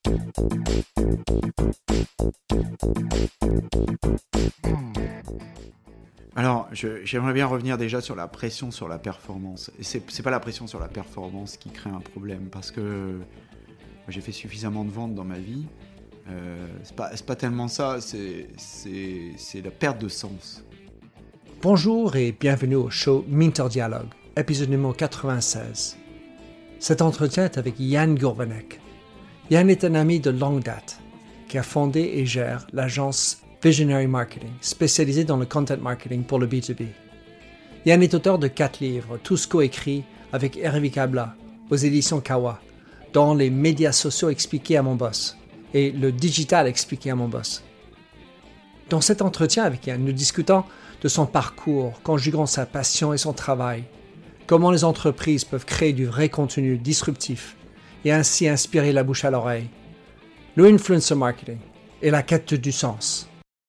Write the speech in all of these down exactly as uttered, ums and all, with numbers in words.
Alors, je, j'aimerais bien revenir déjà sur la pression sur la performance. Et c'est, c'est pas la pression sur la performance qui crée un problème, parce que j'ai fait suffisamment de ventes dans ma vie. Euh, c'est pas, c'est pas tellement ça, c'est, c'est, c'est la perte de sens. Bonjour et bienvenue au show Minter Dialogue, épisode numéro quatre-vingt-seize. Cet entretien est avec Jan Gourvenec. Jan est un ami de longue date qui a fondé et gère l'agence Visionary Marketing, spécialisée dans le content marketing pour le B deux B. Jan est auteur de quatre livres, tous coécrits avec Hervé Kabla aux éditions Kawa, dont Les médias sociaux expliqués à mon boss et Le digital expliqué à mon boss. Dans cet entretien avec Jan, nous discutons de son parcours, conjuguant sa passion et son travail, comment les entreprises peuvent créer du vrai contenu disruptif et ainsi inspirer la bouche à l'oreille, le influencer marketing et la quête du sens.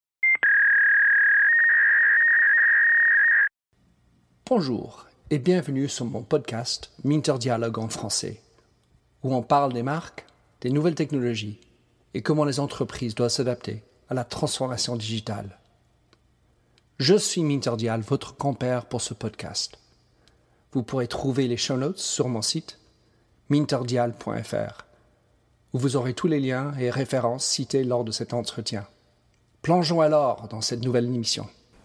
Bonjour et bienvenue sur mon podcast Minter Dialogue en français, où on parle des marques, des nouvelles technologies et comment les entreprises doivent s'adapter à la transformation digitale. Je suis Minter Dial, votre compère pour ce podcast. Vous pourrez trouver les show notes sur mon site minterdial point f r, où vous aurez tous les liens et références cités lors de cet entretien. Plongeons alors dans cette nouvelle émission.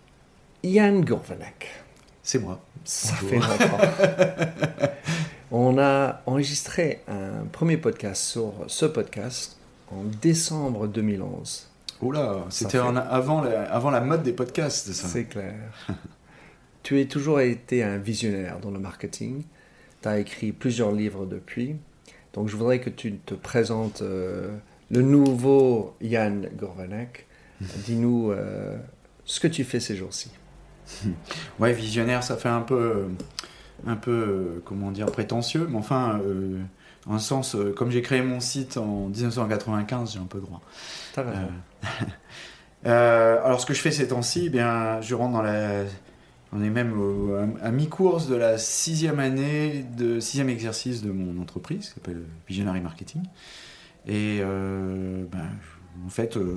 Jan Gourvenec. C'est moi. Ça Bonjour. fait longtemps. On a enregistré un premier podcast sur ce podcast en décembre deux mille onze. Oula, c'était fait... en, avant, la, avant la mode des podcasts, ça. C'est clair. Tu as toujours été un visionnaire dans le marketing. Tu as écrit plusieurs livres depuis. Donc je voudrais que tu te présentes euh, le nouveau Jan Gourvenec. Dis-nous euh, ce que tu fais ces jours-ci. Ouais, visionnaire, ça fait un peu, un peu, comment dire, prétentieux, mais enfin, euh, en un sens, euh, comme j'ai créé mon site en dix-neuf cent quatre-vingt-quinze, j'ai un peu droit. T'as raison. Euh, euh, alors, ce que je fais ces temps-ci, eh bien, je rentre dans la, on est même au, à, à mi-course de la sixième année, de sixième exercice de mon entreprise, qui s'appelle Visionary Marketing, et euh, ben, en fait. Euh,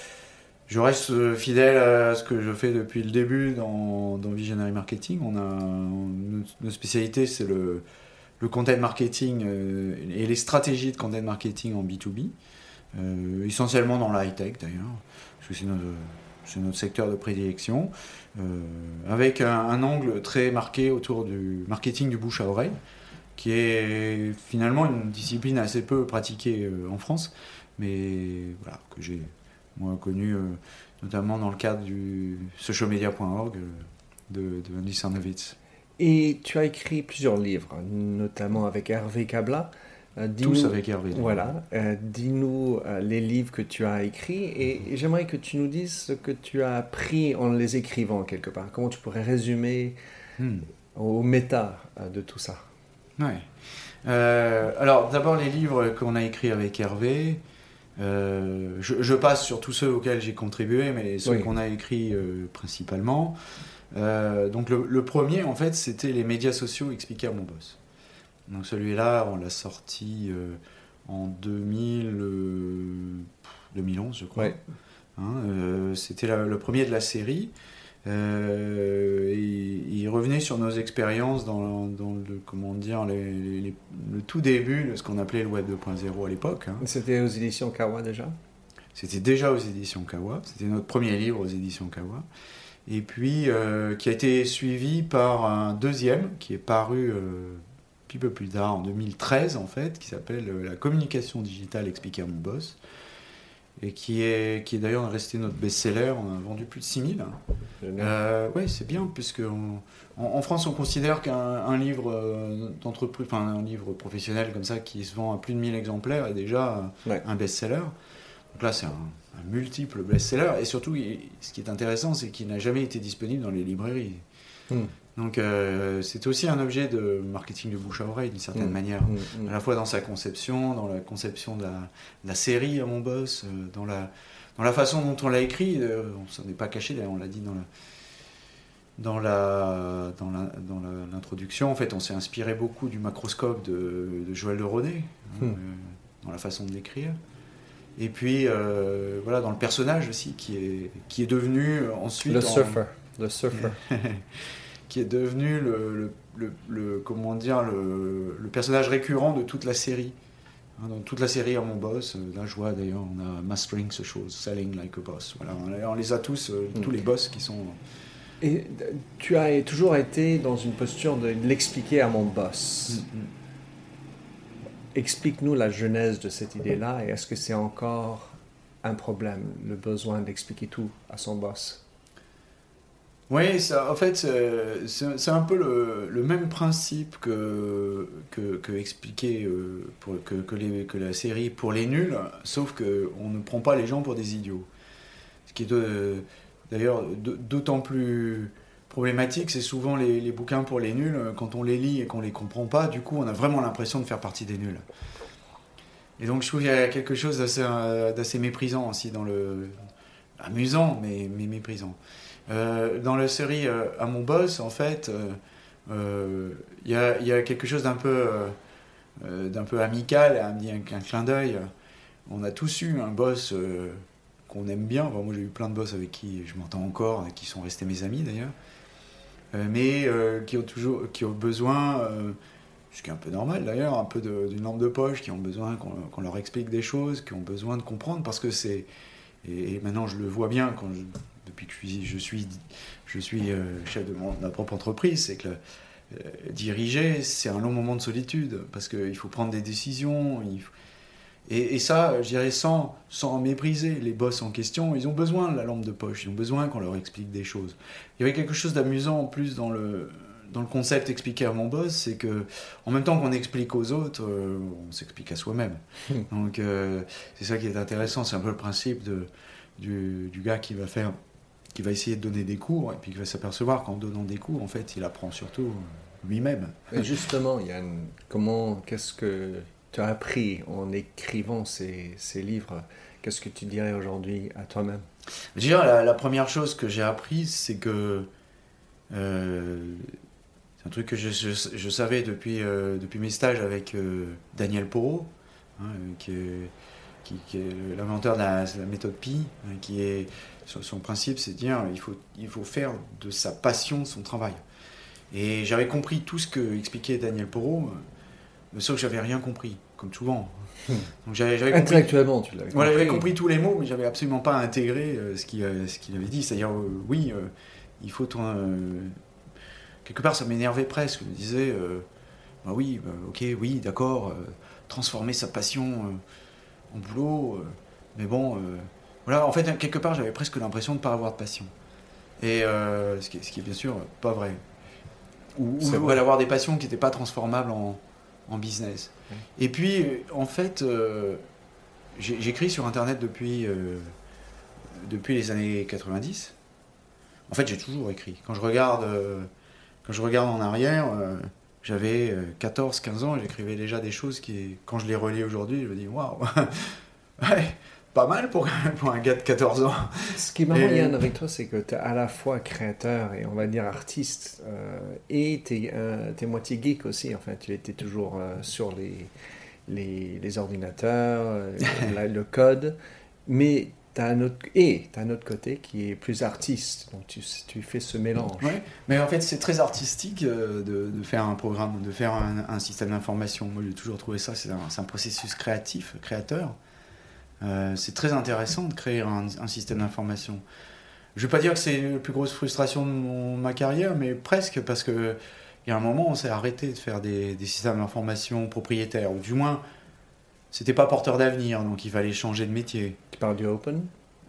Je reste fidèle à ce que je fais depuis le début dans, dans Visionary Marketing. On a, notre, notre spécialité, c'est le, le content marketing euh, et les stratégies de content marketing en B deux B, euh, essentiellement dans la high-tech d'ailleurs, parce que c'est notre, c'est notre secteur de prédilection, euh, avec un, un angle très marqué autour du marketing du bouche à oreille, qui est finalement une discipline assez peu pratiquée euh, en France, mais voilà, que j'ai moi connu euh, notamment dans le cadre du social media point org euh, de, de Andy Sarnowitz. Et tu as écrit plusieurs livres, notamment avec Hervé Kabla. Euh, Tous avec Hervé. Voilà. Euh, dis-nous euh, les livres que tu as écrits et, et j'aimerais que tu nous dises ce que tu as appris en les écrivant quelque part. Comment tu pourrais résumer hmm. au méta euh, de tout ça. Ouais. Euh, alors d'abord les livres qu'on a écrits avec Hervé. Euh, je, je passe sur tous ceux auxquels j'ai contribué, mais ceux oui. qu'on a écrits euh, principalement. Euh, donc le, le premier, en fait, c'était les médias sociaux expliqués à mon boss. Donc celui-là, on l'a sorti euh, en deux mille, euh, deux mille onze, je crois. Ouais. Hein, euh, c'était la, le premier de la série. Euh, et, il revenait sur nos expériences dans, dans le, comment dire, les, les, les, le tout début de ce qu'on appelait le web deux point zéro à l'époque. Hein. C'était aux éditions Kawa déjà ? C'était déjà aux éditions Kawa. C'était notre premier livre aux éditions Kawa. Et puis, euh, qui a été suivi par un deuxième qui est paru euh, un petit peu plus tard, en deux mille treize en fait, qui s'appelle euh, La communication digitale expliquée à mon boss. Et qui est, qui est d'ailleurs resté notre best-seller, on a vendu plus de six mille. Euh, oui, c'est bien, puisque on, en, en France, on considère qu'un un livre d'entreprise, enfin un livre professionnel comme ça, qui se vend à plus de mille exemplaires, est déjà ouais. un best-seller. Donc là, c'est un, un multiple best-seller, et surtout, il, ce qui est intéressant, c'est qu'il n'a jamais été disponible dans les librairies. Mm. Donc euh, c'est aussi un objet de marketing de bouche à oreille d'une certaine mmh, manière, mmh, mmh. à la fois dans sa conception, dans la conception de la, de la série à mon boss, euh, dans, la, dans la façon dont on l'a écrit, euh, on ne s'en est pas caché, d'ailleurs on l'a dit dans, la, dans, la, dans, la, dans la, l'introduction, en fait on s'est inspiré beaucoup du macroscope de, de Joël de Rodet, mmh. hein, euh, dans la façon de l'écrire. Et puis, euh, voilà, dans le personnage aussi, qui est, qui est devenu ensuite... Le en... surfer. Le surfer. qui est devenu le, le, le, le, comment dire, le, le personnage récurrent de toute la série. Hein, dans toute la série à mon boss, euh, là je vois d'ailleurs, on a Mastering ce chose, Selling Like a Boss. Voilà, on, on les a tous, euh, mm. tous les boss qui sont... Et tu as toujours été dans une posture de l'expliquer à mon boss. Mm-hmm. Explique-nous la genèse de cette idée-là, et est-ce que c'est encore un problème, le besoin d'expliquer tout à son boss? Oui, ça, en fait, c'est, c'est, c'est un peu le, le même principe que, que, que expliquer euh, pour, que, que, les, que la série pour les nuls, sauf qu'on ne prend pas les gens pour des idiots. Ce qui est de, d'ailleurs de, d'autant plus problématique, c'est souvent les, les bouquins pour les nuls, quand on les lit et qu'on ne les comprend pas, du coup on a vraiment l'impression de faire partie des nuls. Et donc je trouve qu'il y a quelque chose d'assez, d'assez méprisant aussi dans le... amusant, mais, mais méprisant. Euh, dans la série euh, à mon boss, en fait, il euh, euh, y, a, y a quelque chose d'un peu, euh, d'un peu amical, un, un, un clin d'œil. On a tous eu un boss euh, qu'on aime bien. Enfin, moi, j'ai eu plein de boss avec qui je m'entends encore, et qui sont restés mes amis d'ailleurs, euh, mais euh, qui ont toujours, qui ont besoin, euh, ce qui est un peu normal d'ailleurs, un peu de, d'une lampe de poche, qui ont besoin qu'on, qu'on leur explique des choses, qui ont besoin de comprendre, parce que c'est, et, et maintenant je le vois bien quand je depuis que je suis, je suis, je suis euh, chef de, mon, de ma propre entreprise, c'est que le, euh, diriger, c'est un long moment de solitude, parce qu'il faut prendre des décisions. Il faut... et, et ça, je dirais, sans, sans mépriser les boss en question, ils ont besoin de la lampe de poche, ils ont besoin qu'on leur explique des choses. Il y avait quelque chose d'amusant en plus dans le, dans le concept expliqué à mon boss, c'est que en même temps qu'on explique aux autres, euh, on s'explique à soi-même. Mmh. Donc euh, c'est ça qui est intéressant, c'est un peu le principe de, du, du gars qui va faire... qui va essayer de donner des cours, et puis qui va s'apercevoir qu'en donnant des cours, en fait, il apprend surtout lui-même. Et justement, Yann, comment, qu'est-ce que tu as appris en écrivant ces, ces livres? Qu'est-ce que tu dirais aujourd'hui à toi-même? Je dirais, la, la première chose que j'ai appris, c'est que... Euh, c'est un truc que je, je, je savais depuis, euh, depuis mes stages avec euh, Daniel Porot, hein, qui, est, qui, qui est l'inventeur de la, de la méthode Pi, hein, qui est... Son principe, c'est de dire il faut, il faut faire de sa passion son travail. Et j'avais compris tout ce que expliquait Daniel Porot, mais sauf que j'avais rien compris, comme souvent. Donc j'avais, j'avais compris, intellectuellement, tu l'avais compris. Voilà, j'avais compris tous les mots, mais j'avais absolument pas intégré euh, ce, qu'il, euh, ce qu'il avait dit. C'est-à-dire, euh, oui, euh, il faut... Ton, euh, quelque part, ça m'énervait presque. Je me disais, euh, bah oui, bah, ok, oui, d'accord, euh, transformer sa passion euh, en boulot, euh, mais bon... Euh, Voilà, en fait, quelque part, j'avais presque l'impression de ne pas avoir de passion. Et euh, ce, qui est, ce qui est bien sûr pas vrai. Ou, ou avoir des passions qui n'étaient pas transformables en, en business. Oui. Et puis, en fait, euh, j'ai, j'écris sur Internet depuis, euh, depuis les années quatre-vingt-dix. En fait, j'ai toujours écrit. Quand je regarde, euh, quand je regarde en arrière, euh, j'avais quatorze quinze ans et j'écrivais déjà des choses qui, quand je les relis aujourd'hui, je me dis waouh, ouais. Pas mal pour, pour un gars de quatorze ans. Ce qui est marrant, et... Yann, avec toi, c'est que tu es à la fois créateur et on va dire artiste, euh, et tu es euh, moitié geek aussi. Enfin, tu étais toujours euh, sur les, les, les ordinateurs, euh, la, le code, mais tu as un autre, et tu as un autre côté qui est plus artiste. Donc tu, tu fais ce mélange. Ouais, mais en fait, c'est très artistique euh, de, de faire un programme, de faire un, un système d'information. Moi, j'ai toujours trouvé ça, c'est un, c'est un processus créatif, créateur. Euh, c'est très intéressant de créer un, un système d'information. Je ne vais pas dire que c'est la plus grosse frustration de mon, ma carrière, mais presque, parce qu'il y a un moment, on s'est arrêté de faire des, des systèmes d'information propriétaires, ou du moins, c'était pas porteur d'avenir, donc il fallait changer de métier. Tu parles du open ?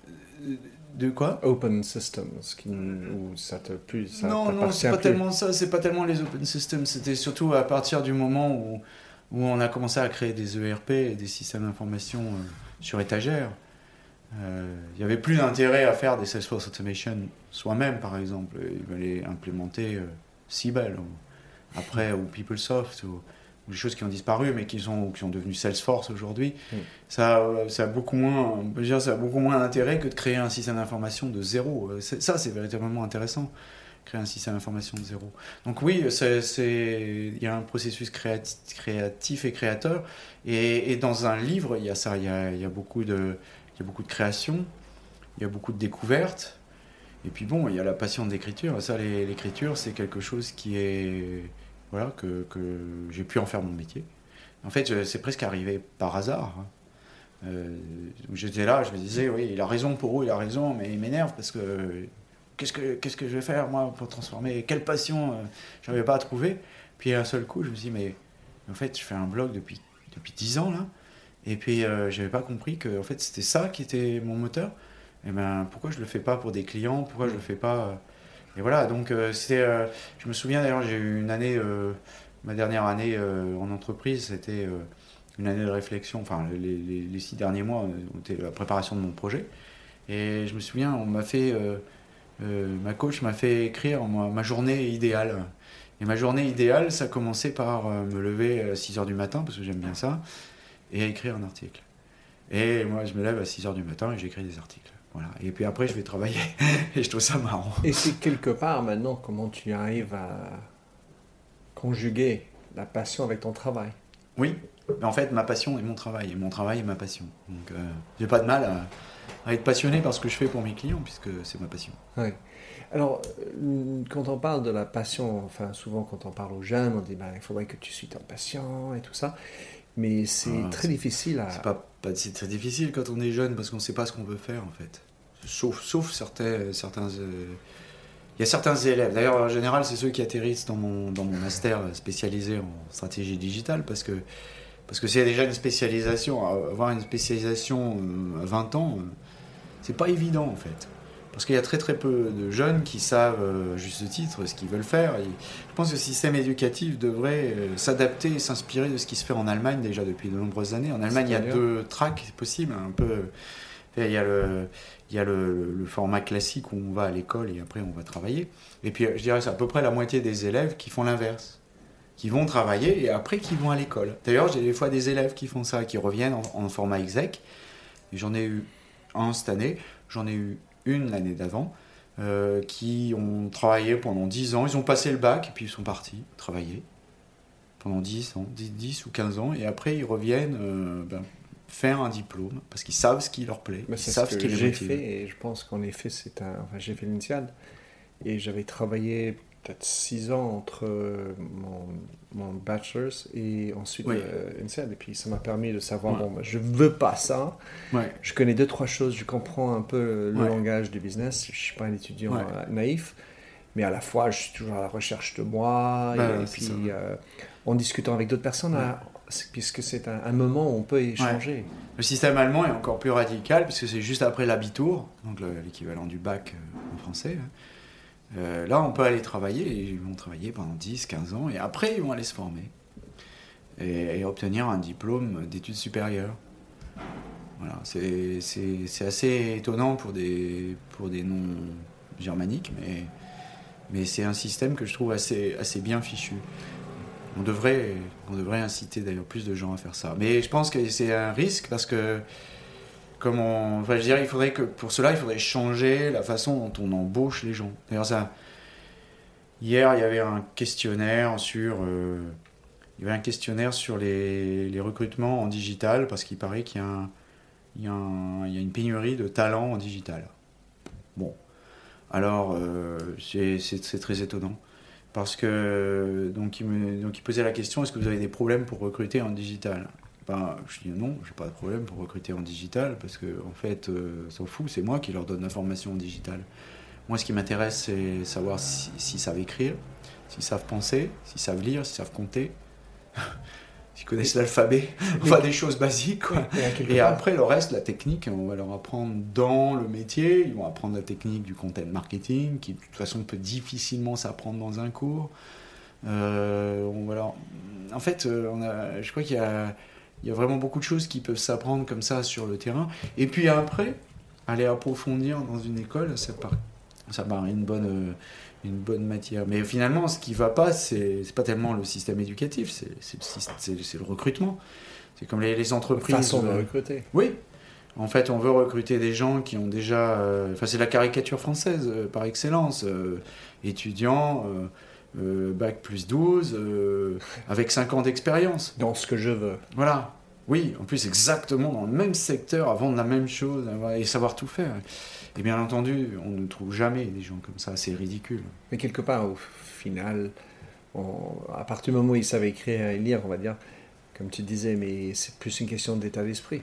De quoi ? Open systems, qui, où ça te plus, ça non, non, c'est pas plus. Tellement ça, c'est pas tellement les open systems, c'était surtout à partir du moment où, où on a commencé à créer des E R P et des systèmes d'information euh, sur étagère. Il euh, n'y avait plus d'intérêt à faire des Salesforce Automation soi-même, par exemple. Il fallait implémenter euh, Siebel, ou, après, ou PeopleSoft, ou, ou des choses qui ont disparu, mais qui sont, qui sont devenues Salesforce aujourd'hui. Mm. Ça, ça, a beaucoup moins, on peut dire, ça a beaucoup moins d'intérêt que de créer un système d'information de zéro. C'est, ça, c'est véritablement intéressant. créer un système d'information de zéro. Donc oui, c'est, c'est, il y a un processus créatif, créatif et créateur. Et, et dans un livre, il y a ça, il y a, il y a beaucoup de, il y a beaucoup de création, il y a beaucoup de découvertes. Et puis bon, il y a la passion de l'écriture. Ça, l'écriture, c'est quelque chose qui est, voilà, que, que j'ai pu en faire mon métier. En fait, c'est presque arrivé par hasard. Euh, j'étais là, je me disais, oui, il a raison pour où, il a raison, mais il m'énerve parce que qu'est-ce que qu'est-ce que je vais faire moi pour transformer, quelle passion euh, je n'avais pas à trouver. Puis à un seul coup, je me suis dit, mais en fait, je fais un blog depuis depuis dix ans là, et puis euh, j'avais pas compris que en fait c'était ça qui était mon moteur. Et ben pourquoi je le fais pas pour des clients, pourquoi je le fais pas euh... Et voilà, donc euh, c'était, euh, je me souviens d'ailleurs, j'ai eu une année, euh, ma dernière année euh, en entreprise, c'était euh, une année de réflexion, enfin les, les, les six derniers mois ont été la préparation de mon projet. Et je me souviens, on m'a fait, euh, euh, ma coach m'a fait écrire ma, ma journée idéale. Et ma journée idéale, ça commençait par euh, me lever à six heures du matin, parce que j'aime bien ça, et à écrire un article. Et moi, je me lève à six heures du matin et j'écris des articles. Voilà. Et puis après, je vais travailler. Et je trouve ça marrant. Et c'est quelque part, maintenant, comment tu arrives à conjuguer la passion avec ton travail? Oui. Mais en fait, ma passion est mon travail. Et mon travail est ma passion. Donc, euh, j'ai pas de mal à, à être passionné par ce que je fais pour mes clients, puisque c'est ma passion. Oui. Alors, quand on parle de la passion, enfin, souvent, quand on parle aux jeunes, on dit, ben, il faudrait que tu suives ta passion et tout ça. Mais c'est ah, très c'est, difficile à... C'est, pas, pas, c'est très difficile quand on est jeune parce qu'on ne sait pas ce qu'on veut faire en fait. Sauf, sauf certains... certains euh... Il y a certains élèves, d'ailleurs en général c'est ceux qui atterrissent dans mon, dans mon master spécialisé en stratégie digitale parce que, parce que c'est déjà une spécialisation. Avoir une spécialisation à vingt ans, c'est pas évident en fait. Parce qu'il y a très très peu de jeunes qui savent, euh, juste titre, ce qu'ils veulent faire. Et je pense que le système éducatif devrait euh, s'adapter et s'inspirer de ce qui se fait en Allemagne déjà depuis de nombreuses années. En Allemagne, il y a deux tracks possibles. Un peu, il y a, le, il y a le, le format classique où on va à l'école et après on va travailler. Et puis je dirais que c'est à peu près la moitié des élèves qui font l'inverse. Qui vont travailler et après qui vont à l'école. D'ailleurs, j'ai des fois des élèves qui font ça, qui reviennent en, en format exec. Et j'en ai eu un cette année, j'en ai eu une l'année d'avant, euh, qui ont travaillé pendant dix ans. Ils ont passé le bac et puis ils sont partis travailler pendant dix ans, dix ou quinze ans. Et après, ils reviennent euh, ben, faire un diplôme parce qu'ils savent ce qui leur plaît. Mais ils c'est savent ce que, ce qui j'ai les fait et je pense qu'en effet, c'est un... enfin, j'ai fait l'INSEAD et j'avais travaillé peut-être six ans entre mon, mon bachelor's et ensuite oui. euh, INSEAD. Et puis ça m'a permis de savoir, ouais. bon, bah, je veux pas ça. Ouais. Je connais deux, trois choses, je comprends un peu le ouais. langage du business. Je suis pas un étudiant ouais. naïf, mais à la fois, je suis toujours à la recherche de moi. Bah, et, et puis, euh, en discutant avec d'autres personnes, ouais. à, puisque c'est un, un moment où on peut échanger. Ouais. Le système allemand est encore plus radical, puisque c'est juste après l'Abitur, donc le, l'équivalent du bac en français. Hein. Euh, là, on peut aller travailler, et ils vont travailler pendant dix, quinze ans, et après, ils vont aller se former et, et obtenir un diplôme d'études supérieures. Voilà, c'est, c'est, c'est assez étonnant pour des, pour des noms germaniques, mais, mais c'est un système que je trouve assez, assez bien fichu. On devrait, on devrait inciter d'ailleurs plus de gens à faire ça. Mais je pense que c'est un risque, parce que Comme on, enfin, je dirais, il faudrait que, pour cela, il faudrait changer la façon dont on embauche les gens. D'ailleurs, ça, hier, il y avait un questionnaire sur, euh, il y avait un questionnaire sur les, les recrutements en digital, parce qu'il paraît qu'il y a, un, il y a, un, il y a une pénurie de talents en digital. Bon, alors, euh, c'est, c'est, c'est très étonnant. Parce que, donc il, me, donc, il posait la question, est-ce que vous avez des problèmes pour recruter en digital ? Ben, je dis non, j'ai pas de problème pour recruter en digital parce que en fait, euh, s'en fout, c'est moi qui leur donne l'information en digital. Moi, ce qui m'intéresse, c'est savoir si, s'ils savent écrire, s'ils savent penser, s'ils savent lire, s'ils savent compter, s'ils connaissent l'alphabet, enfin des choses basiques, quoi. Et, et après, le reste, la technique, on va leur apprendre dans le métier. Ils vont apprendre la technique du content marketing, qui de toute façon peut difficilement s'apprendre dans un cours. Euh, on va leur... En fait, on a... je crois qu'il y a Il y a vraiment beaucoup de choses qui peuvent s'apprendre comme ça sur le terrain. Et puis après, aller approfondir dans une école, ça paraît, ça paraît une bonne, une bonne matière. Mais finalement, ce qui ne va pas, c'est, c'est pas tellement le système éducatif, c'est, c'est, le, c'est, c'est le recrutement. C'est comme les, les entreprises... La façon de recruter. Oui. En fait, on veut recruter des gens qui ont déjà... euh, Enfin, c'est la caricature française, euh, par excellence. Euh, étudiants, euh, euh, bac plus douze, euh, avec cinq ans d'expérience. Dans ce que je veux. Voilà. Oui, en plus, exactement dans le même secteur, à vendre la même chose, et savoir tout faire. Et bien entendu, on ne trouve jamais des gens comme ça, c'est ridicule. Mais quelque part, au final, on, à partir du moment où ils savent écrire et lire, on va dire, comme tu disais, mais c'est plus une question d'état d'esprit.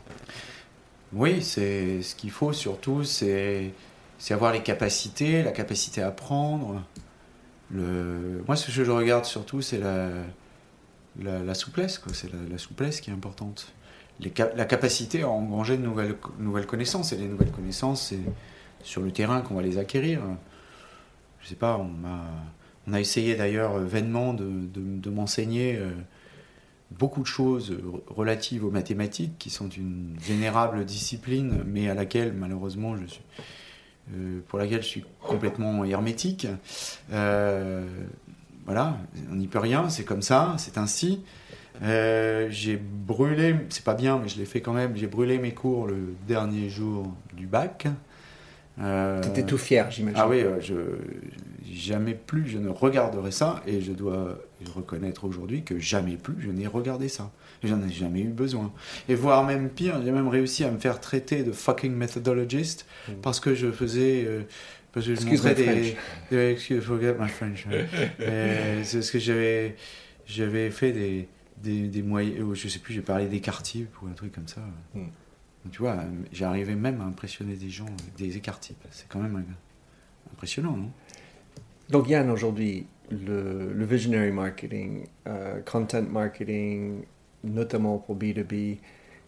Oui, c'est ce qu'il faut surtout, c'est, c'est avoir les capacités, la capacité à apprendre. Le... Moi, ce que je regarde surtout, c'est la, la, la souplesse, quoi. C'est la, la souplesse qui est importante. Les cap- la capacité à engranger de nouvelles, nouvelles connaissances. Et les nouvelles connaissances, c'est sur le terrain qu'on va les acquérir. Je sais pas, on a, on a essayé d'ailleurs vainement de, de, de m'enseigner euh, beaucoup de choses relatives aux mathématiques, qui sont une vénérable discipline, mais à laquelle, malheureusement, je suis, euh, pour laquelle je suis complètement hermétique. Euh, voilà, on n'y peut rien, c'est comme ça, c'est ainsi. Euh, j'ai brûlé, c'est pas bien, mais je l'ai fait quand même, j'ai brûlé mes cours le dernier jour du bac. Euh, Tu étais tout fier, j'imagine. Ah oui, euh, je, jamais plus je ne regarderai ça, et je dois reconnaître aujourd'hui que jamais plus je n'ai regardé ça. J'en ai jamais eu besoin. Et voire même pire, j'ai même réussi à me faire traiter de fucking methodologist mmh. parce que je faisais... Euh, parce que je excuse montrais my des... French. des excuse, forget my French. euh, c'est parce que j'avais, j'avais fait des, des, des moyens... Je sais plus, j'ai parlé d'écart-types ou un truc comme ça. Mmh. Donc, tu vois, j'arrivais même à impressionner des gens avec des écart-types. C'est quand même impressionnant, non? Donc Yann, aujourd'hui, le, le visionary marketing, euh, content marketing, notamment pour B deux B,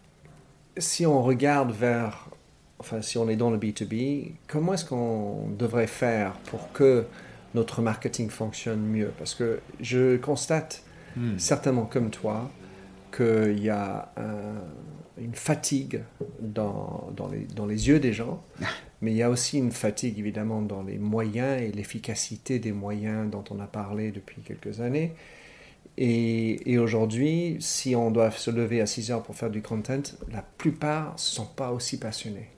si on regarde vers, enfin si on est dans le B deux B, comment est-ce qu'on devrait faire pour que notre marketing fonctionne mieux? Parce que je constate, hmm. certainement comme toi, qu'il y a un, une fatigue dans, dans, les, dans les yeux des gens, mais il y a aussi une fatigue évidemment dans les moyens et l'efficacité des moyens dont on a parlé depuis quelques années. Et, et aujourd'hui, si on doit se lever à six heures pour faire du content, la plupart ne sont pas aussi passionnés.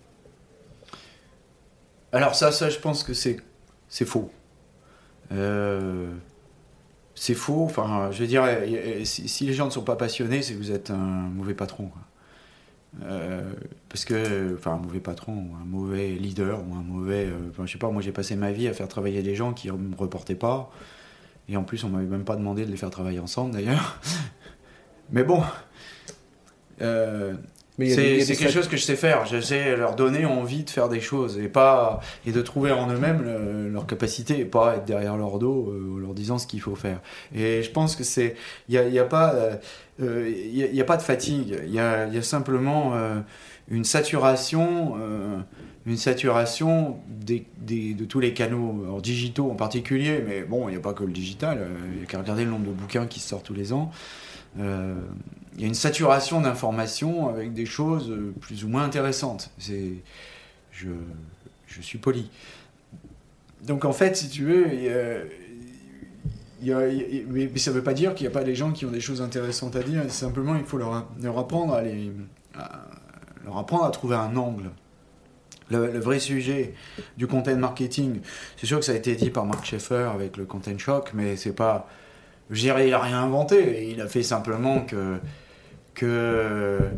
Alors ça, ça je pense que c'est, c'est faux. Euh, c'est faux, enfin, je veux dire, si, si les gens ne sont pas passionnés, c'est que vous êtes un mauvais patron, quoi. Euh, parce que, enfin, un mauvais patron, ou un mauvais leader, ou un mauvais... Euh, enfin, je sais pas, moi j'ai passé ma vie à faire travailler des gens qui ne me reportaient pas, et en plus on m'avait même pas demandé de les faire travailler ensemble d'ailleurs. Mais bon, euh, Mais c'est, des, c'est quelque chose que je sais faire. Je sais leur donner envie de faire des choses et pas et de trouver en eux-mêmes le, leur capacité et pas être derrière leur dos euh, en leur disant ce qu'il faut faire. Et je pense que c'est il y a, y a pas il euh, y, y a pas de fatigue. Il y a, y a simplement euh, une saturation euh, une saturation des, des, de tous les canaux alors, digitaux en particulier. Mais bon, il n'y a pas que le digital. Il n'y a qu'à regarder le nombre de bouquins qui sortent tous les ans. Euh, il y a une saturation d'informations avec des choses plus ou moins intéressantes. C'est, je, je suis poli. Donc en fait, si tu veux, il y a, il y a, il y a, mais ça ne veut pas dire qu'il n'y a pas des gens qui ont des choses intéressantes à dire. Simplement, il faut leur, leur apprendre à les, à, leur apprendre à trouver un angle. Le, le vrai sujet du content marketing, c'est sûr que ça a été dit par Mark Schaeffer avec le Content Shock, mais c'est pas... Je dirais, il n'a rien inventé, il a fait simplement que, que euh,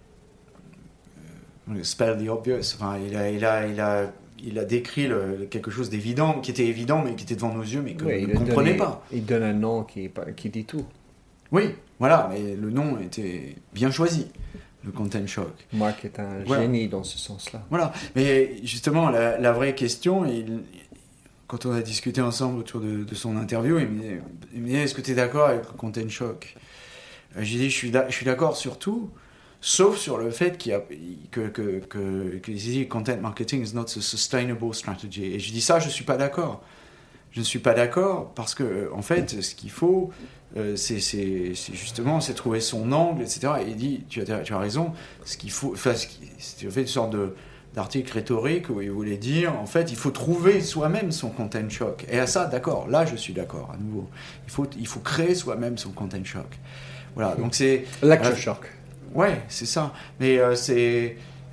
spell the obvious. Enfin, il a, il a, il a, il a décrit le, quelque chose d'évident, qui était évident, mais qui était devant nos yeux, mais que oui, nous ne comprenait donné, pas. Il donne un nom qui, qui dit tout. Oui, voilà, mais le nom était bien choisi, le Content Shock. Marc est un voilà. génie dans ce sens-là. Voilà, mais justement, la, la vraie question, il... Quand on a discuté ensemble autour de, de son interview, il me disait, il me disait est-ce que tu es d'accord avec le Content Shock ? J'ai dit je suis, je suis d'accord sur tout, sauf sur le fait qu'il y a, que, que, que, que dit content marketing is not a sustainable strategy. Et je dis ça, je ne suis pas d'accord. Je ne suis pas d'accord parce que, en fait, ce qu'il faut, euh, c'est, c'est, c'est justement c'est trouver son angle, et cetera. Et il dit tu as, tu as raison, ce qu'il faut, enfin, ce qui, c'est fait une sorte de. d'article rhétorique où il voulait dire, en fait, il faut trouver soi-même son content shock. Et à ça, d'accord, là, je suis d'accord, à nouveau. Il faut, il faut créer soi-même son content shock. Voilà, donc c'est... Lecture euh, shock. Ouais, c'est ça. Mais euh, c'est,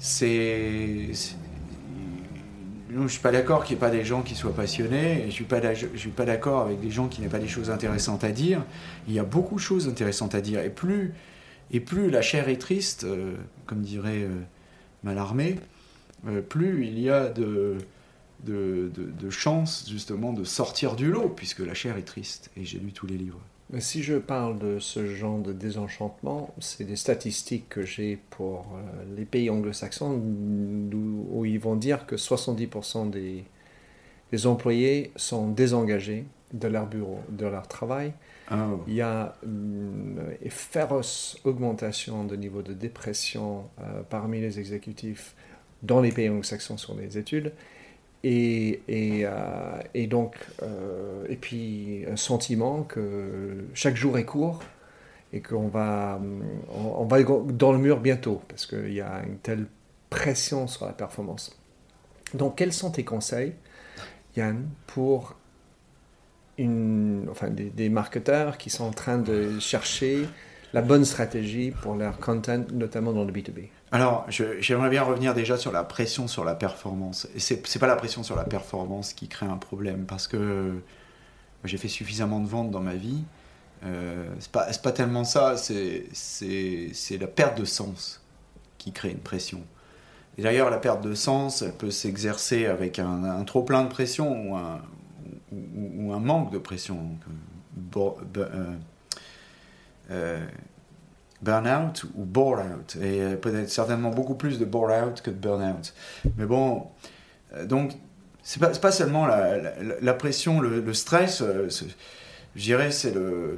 c'est, c'est je ne suis pas d'accord qu'il n'y ait pas des gens qui soient passionnés, et je ne suis, suis pas d'accord avec des gens qui n'aient pas des choses intéressantes à dire. Il y a beaucoup de choses intéressantes à dire, et plus, et plus la chair est triste, euh, comme dirait euh, Mallarmé, euh, plus il y a de, de, de, de chances justement de sortir du lot, puisque la chair est triste, et j'ai lu tous les livres. Mais si je parle de ce genre de désenchantement, c'est des statistiques que j'ai pour euh, les pays anglo-saxons où, où ils vont dire que soixante-dix pour cent des, des employés sont désengagés de leur bureau, de leur travail. Oh. Il y a une féroce augmentation de niveau de dépression euh, parmi les exécutifs dans les pays anglo-saxons sur les études. Et, et, euh, et donc, euh, et puis un sentiment que chaque jour est court et qu'on va, on, on va dans le mur bientôt parce qu'il y a une telle pression sur la performance. Donc, quels sont tes conseils, Yann, pour une, enfin, des, des marketeurs qui sont en train de chercher la bonne stratégie pour leur content, notamment dans le B deux B? Alors, je, j'aimerais bien revenir déjà sur la pression sur la performance. Et c'est, c'est pas la pression sur la performance qui crée un problème, parce que j'ai fait suffisamment de ventes dans ma vie. Euh, c'est pas, c'est pas tellement ça, c'est, c'est, c'est la perte de sens qui crée une pression. Et d'ailleurs, la perte de sens, elle peut s'exercer avec un, un trop plein de pression ou un, ou, ou un manque de pression. Bo, bo, euh, euh, burn-out ou bore-out, et peut-être certainement beaucoup plus de bore-out que de burn-out. Mais bon, euh, donc, c'est pas, c'est pas seulement la, la, la pression, le, le stress, euh, je dirais, c'est le...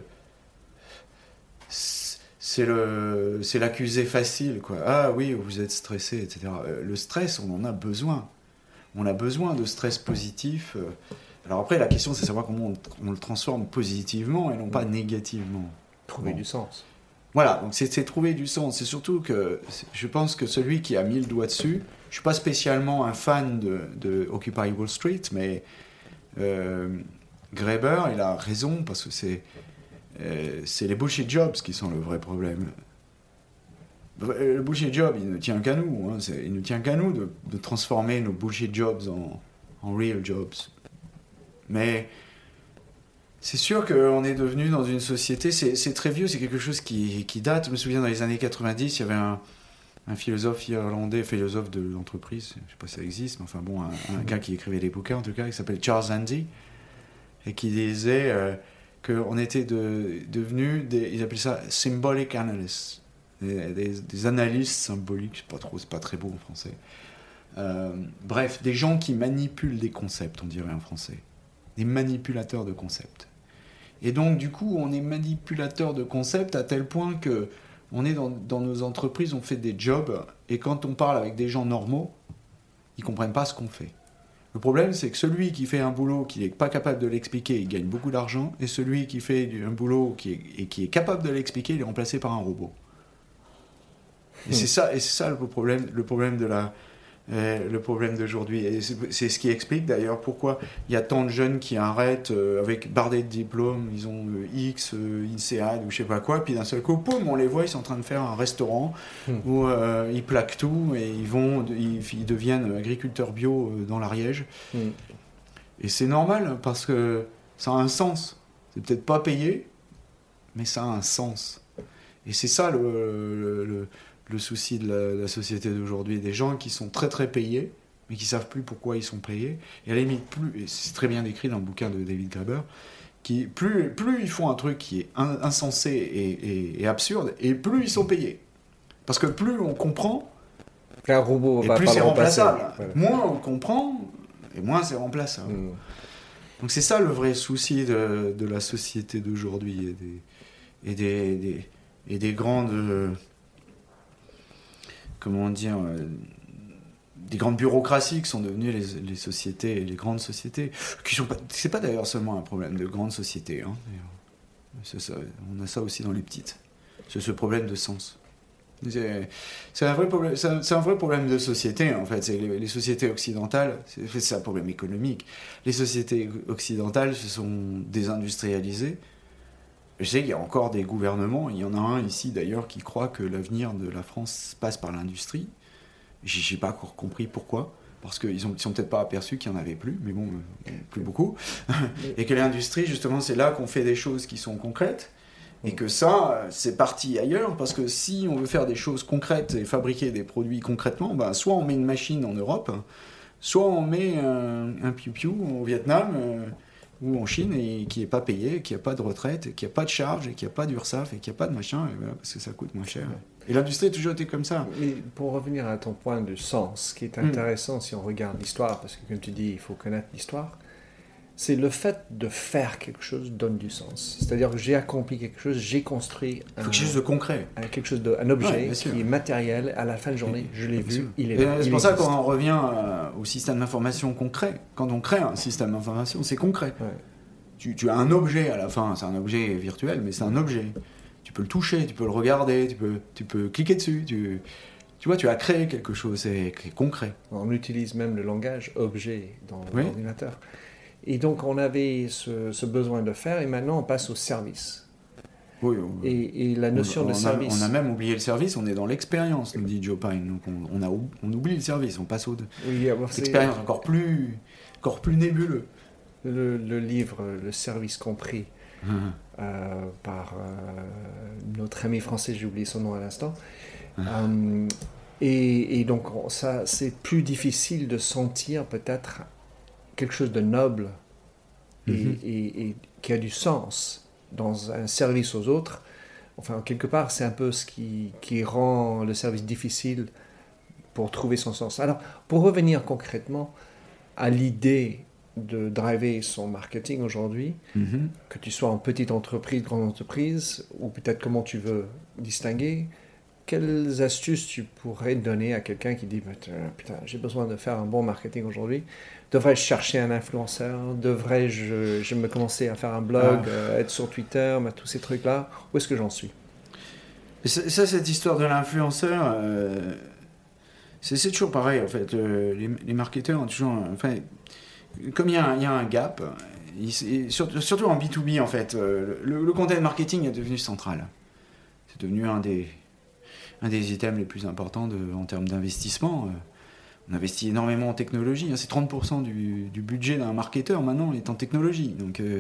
C'est, le, c'est l'accusé facile, quoi. Ah oui, vous êtes stressé, et cetera. Le stress, on en a besoin. On a besoin de stress positif. Alors après, la question, c'est de savoir comment on, on le transforme positivement et non pas négativement. Trouver bon. du sens. Voilà, donc c'est, c'est trouver du sens. C'est surtout que je pense que celui qui a mis le doigt dessus, je ne suis pas spécialement un fan de, de Occupy Wall Street, mais euh, Graeber, il a raison, parce que c'est, euh, c'est les bullshit jobs qui sont le vrai problème. Le bullshit job, il ne tient qu'à nous. Hein, c'est, il ne tient qu'à nous de, de transformer nos bullshit jobs en, en real jobs. Mais c'est sûr qu'on est devenu dans une société, c'est, c'est très vieux, c'est quelque chose qui, qui date. Je me souviens, dans les années quatre-vingt-dix, il y avait un, un philosophe irlandais, philosophe de l'entreprise, je ne sais pas si ça existe, mais enfin bon, un, un gars qui écrivait des bouquins en tout cas, qui s'appelle Charles Andy, et qui disait euh, qu'on était de, devenus, des, ils appelaient ça symbolic analysts, des, des, des analystes symboliques, c'est pas trop, c'est pas très beau en français. Euh, bref, des gens qui manipulent des concepts, on dirait en français. Des manipulateurs de concepts. Et donc, du coup, on est manipulateur de concepts à tel point que on est dans, dans nos entreprises, on fait des jobs, et quand on parle avec des gens normaux, ils ne comprennent pas ce qu'on fait. Le problème, c'est que celui qui fait un boulot qui n'est pas capable de l'expliquer, il gagne beaucoup d'argent, et celui qui fait un boulot qui est, et qui est capable de l'expliquer, il est remplacé par un robot. Et, mmh. c'est, ça, et c'est ça le problème, le problème de la... Euh, le problème d'aujourd'hui. Et c'est, c'est ce qui explique d'ailleurs pourquoi il y a tant de jeunes qui arrêtent euh, avec bardés de diplômes, ils ont euh, X, euh, INSEAD ou je sais pas quoi, puis d'un seul coup, poum, on les voit, ils sont en train de faire un restaurant mmh. où euh, ils plaquent tout et ils, vont, ils, ils deviennent agriculteurs bio euh, dans l'Ariège. Mmh. Et c'est normal parce que ça a un sens. C'est peut-être pas payé, mais ça a un sens. Et c'est ça le... le, le le souci de la, de la société d'aujourd'hui, des gens qui sont très très payés, mais qui ne savent plus pourquoi ils sont payés, et à la limite, plus, et c'est très bien décrit dans le bouquin de David Graeber, qui, plus, plus ils font un truc qui est in, insensé et, et, et absurde, et plus ils sont payés. Parce que plus on comprend, un robot et va plus pas c'est remplaçable. Voilà. Moins on comprend, et moins c'est remplaçable. Mmh. Donc c'est ça le vrai souci de, de la société d'aujourd'hui, et des, et des, des, et des grandes... Euh, comment dire, euh, des grandes bureaucraties qui sont devenues les, les sociétés, les grandes sociétés, qui sont pas, c'est pas d'ailleurs seulement un problème de grandes sociétés, hein, c'est ça, on a ça aussi dans les petites, c'est ce problème de sens. C'est, c'est, un, vrai problème, c'est, un, c'est un vrai problème de société, en fait. C'est les, les sociétés occidentales, c'est, c'est un problème économique. Les sociétés occidentales se sont désindustrialisées. Je sais qu'il y a encore des gouvernements, il y en a un ici d'ailleurs qui croit que l'avenir de la France passe par l'industrie. J'ai, j'ai pas encore compris pourquoi. Parce qu'ils ne sont peut-être pas aperçus qu'il n'y en avait plus, mais bon, euh, plus beaucoup. Et que l'industrie, justement, c'est là qu'on fait des choses qui sont concrètes. Et que ça, c'est parti ailleurs, parce que si on veut faire des choses concrètes et fabriquer des produits concrètement, ben, soit on met une machine en Europe, soit on met un, un piou-piou au Vietnam euh, ou en Chine, et qui n'est pas payé, qui n'a pas de retraite, qui n'a pas de charge, et qui n'a pas d'URSSAF, et qui n'a pas de machin, et voilà, parce que ça coûte moins cher. Et l'industrie a toujours été comme ça. Mais pour revenir à ton point de sens, ce qui est intéressant mmh. si on regarde l'histoire, parce que comme tu dis, il faut connaître l'histoire, c'est le fait de faire quelque chose donne du sens. C'est-à-dire que j'ai accompli quelque chose, j'ai construit un, quelque chose de concret, un, quelque chose de, un objet ouais, qui est matériel. À la fin de la journée, je l'ai vu, il est là. C'est pour ça qu'on en revient euh, au système d'information concret. Quand on crée un système d'information, c'est concret. Ouais. Tu, tu as un objet à la fin, c'est un objet virtuel, mais c'est un objet. Tu peux le toucher, tu peux le regarder, tu peux, tu peux cliquer dessus. Tu, tu vois, tu as créé quelque chose, c'est concret. On utilise même le langage objet dans oui. l'ordinateur. Et donc, on avait ce, ce besoin de faire, et maintenant, on passe au service. Oui, oui. Et, et la notion on, de on service... A, on a même oublié le service, on est dans l'expérience, nous dit Joe Pine. Donc, on, on, a, on oublie le service, on passe au... Oui, alors l'expérience encore plus, encore plus nébuleux. Le, le livre « Le service compris mmh. » euh, par euh, notre ami français, j'ai oublié son nom à l'instant. Mmh. Um, et, et donc, ça, c'est plus difficile de sentir peut-être quelque chose de noble et, mm-hmm. et, et qui a du sens dans un service aux autres. Enfin, quelque part, c'est un peu ce qui, qui rend le service difficile pour trouver son sens. Alors, pour revenir concrètement à l'idée de driver son marketing aujourd'hui, mm-hmm. que tu sois en petite entreprise, grande entreprise, ou peut-être comment tu veux distinguer, quelles astuces tu pourrais donner à quelqu'un qui dit « Putain, j'ai besoin de faire un bon marketing aujourd'hui. Devrais-je chercher un influenceur? Devrais-je je me commencer à faire un blog, ah. euh, être sur Twitter, tous ces trucs-là? Où est-ce que j'en suis ?» Ça, cette histoire de l'influenceur, euh, c'est, c'est toujours pareil, en fait. Euh, les, les marketeurs ont toujours... Enfin, comme il y, y a un gap, il, surtout, surtout en B deux B, en fait, euh, le, le content marketing est devenu central. C'est devenu un des... un des items les plus importants de, en termes d'investissement. On investit énormément en technologie. Hein, c'est trente pour cent du, du budget d'un marketeur maintenant est en technologie. Donc, euh,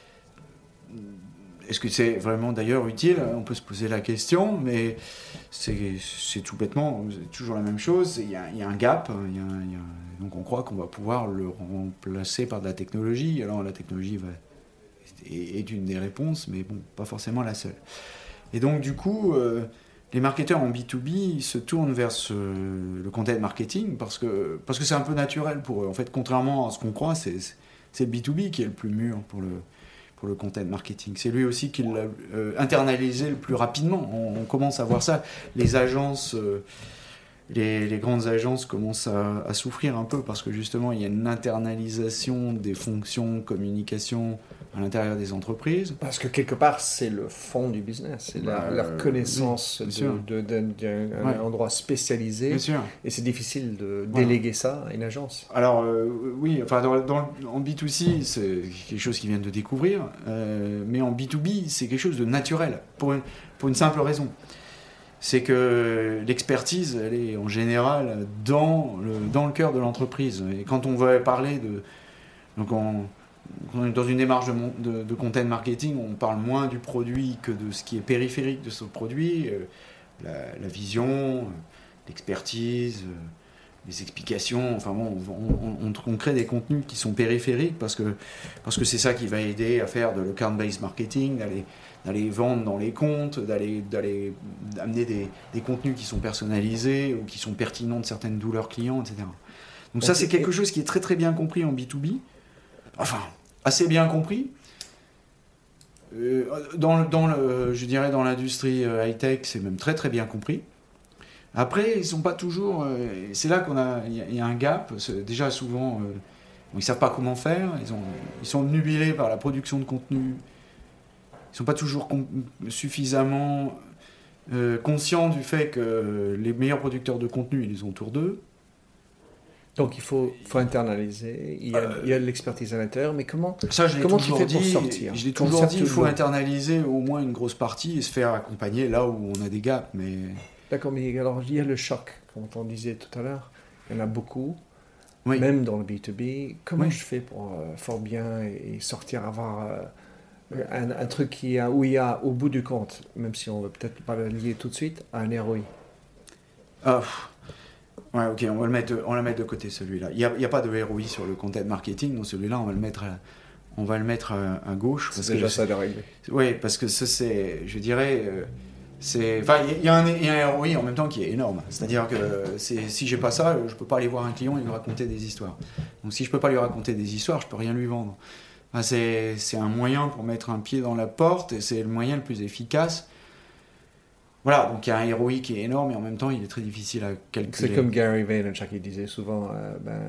est-ce que c'est vraiment d'ailleurs utile ? On peut se poser la question, mais c'est, c'est tout bêtement c'est toujours la même chose. Il y a, il y a un gap. Il y a, il y a, donc on croit qu'on va pouvoir le remplacer par de la technologie. Alors la technologie va, est, est une des réponses, mais bon, pas forcément la seule. Et donc du coup... Euh, les marketeurs en B deux B se tournent vers ce, le content marketing parce que, parce que c'est un peu naturel pour eux. En fait, contrairement à ce qu'on croit, c'est, c'est le B deux B qui est le plus mûr pour le, pour le content marketing. C'est lui aussi qui l'a euh, internalisé le plus rapidement. On, on commence à voir ça. Les agences, euh, les, les grandes agences commencent à, à souffrir un peu parce que justement, il y a une internalisation des fonctions communication à l'intérieur des entreprises. Parce que quelque part, c'est le fond du business, c'est bah, la, la connaissance oui, de, de, de, d'un ouais. endroit spécialisé. Bien sûr. Et c'est difficile de voilà. déléguer ça à une agence. Alors euh, oui, enfin dans, dans, en B deux C, c'est quelque chose qu'ils viennent de découvrir, euh, mais en B deux B, c'est quelque chose de naturel, pour une, pour une simple raison. C'est que l'expertise, elle est en général dans le, dans le cœur de l'entreprise. Et quand on veut parler de... Donc on, dans une démarche de, de, de content marketing, on parle moins du produit que de ce qui est périphérique de ce produit, euh, la, la vision, euh, l'expertise, euh, les explications. Enfin bon, on, on, on crée des contenus qui sont périphériques parce que, parce que c'est ça qui va aider à faire de l'account-based marketing, d'aller, d'aller vendre dans les comptes, d'aller, d'aller amener des, des contenus qui sont personnalisés ou qui sont pertinents de certaines douleurs clients, et cetera. Donc ça, c'est quelque chose qui est très très bien compris en B deux B. Enfin, assez bien compris. Euh, dans, dans le, je dirais dans l'industrie high-tech, c'est même très très bien compris. Après, ils sont pas toujours... Euh, c'est là qu'on a... Il y, y a un gap. C'est déjà, souvent, euh, ils savent pas comment faire. Ils, ont, ils sont obnubilés par la production de contenu. Ils sont pas toujours com- suffisamment euh, conscients du fait que les meilleurs producteurs de contenu, ils les ont autour d'eux. Donc il faut, faut internaliser, il y, a, euh, il y a de l'expertise à l'intérieur, mais comment, ça, je comment tu fais dit, pour sortir ? Je l'ai toujours dit, il faut internaliser au moins une grosse partie et se faire accompagner là où on a des gaps. Mais... D'accord, mais alors il y a le choc comme on disait tout à l'heure, il y en a beaucoup, Oui. même dans le B deux B. Comment Oui. je fais pour euh, fort bien et, et sortir, avoir euh, un, un truc qui a, où il y a, au bout du compte, même si on ne veut peut-être pas le lier tout de suite, un R O I? Ah, ouais, ok, on va le mettre, on va le mettre de côté celui-là. Il n'y a, il y a pas de R O I sur le content marketing, donc celui-là, on va le mettre à, on va le mettre à, à gauche. C'est déjà ça de régler. Oui, parce que ça, c'est, je dirais, euh, c'est, enfin, il y, a un- il y a un R O I en même temps qui est énorme. C'est-à-dire que c'est, si j'ai pas ça, je peux pas aller voir un client et lui raconter des histoires. Donc si je peux pas lui raconter des histoires, je peux rien lui vendre. Enfin, c'est, c'est un moyen pour mettre un pied dans la porte et c'est le moyen le plus efficace. Voilà, donc il y a un R O I qui est énorme et en même temps il est très difficile à calculer. C'est comme Gary Vaynerchuk qui disait souvent, euh, ben,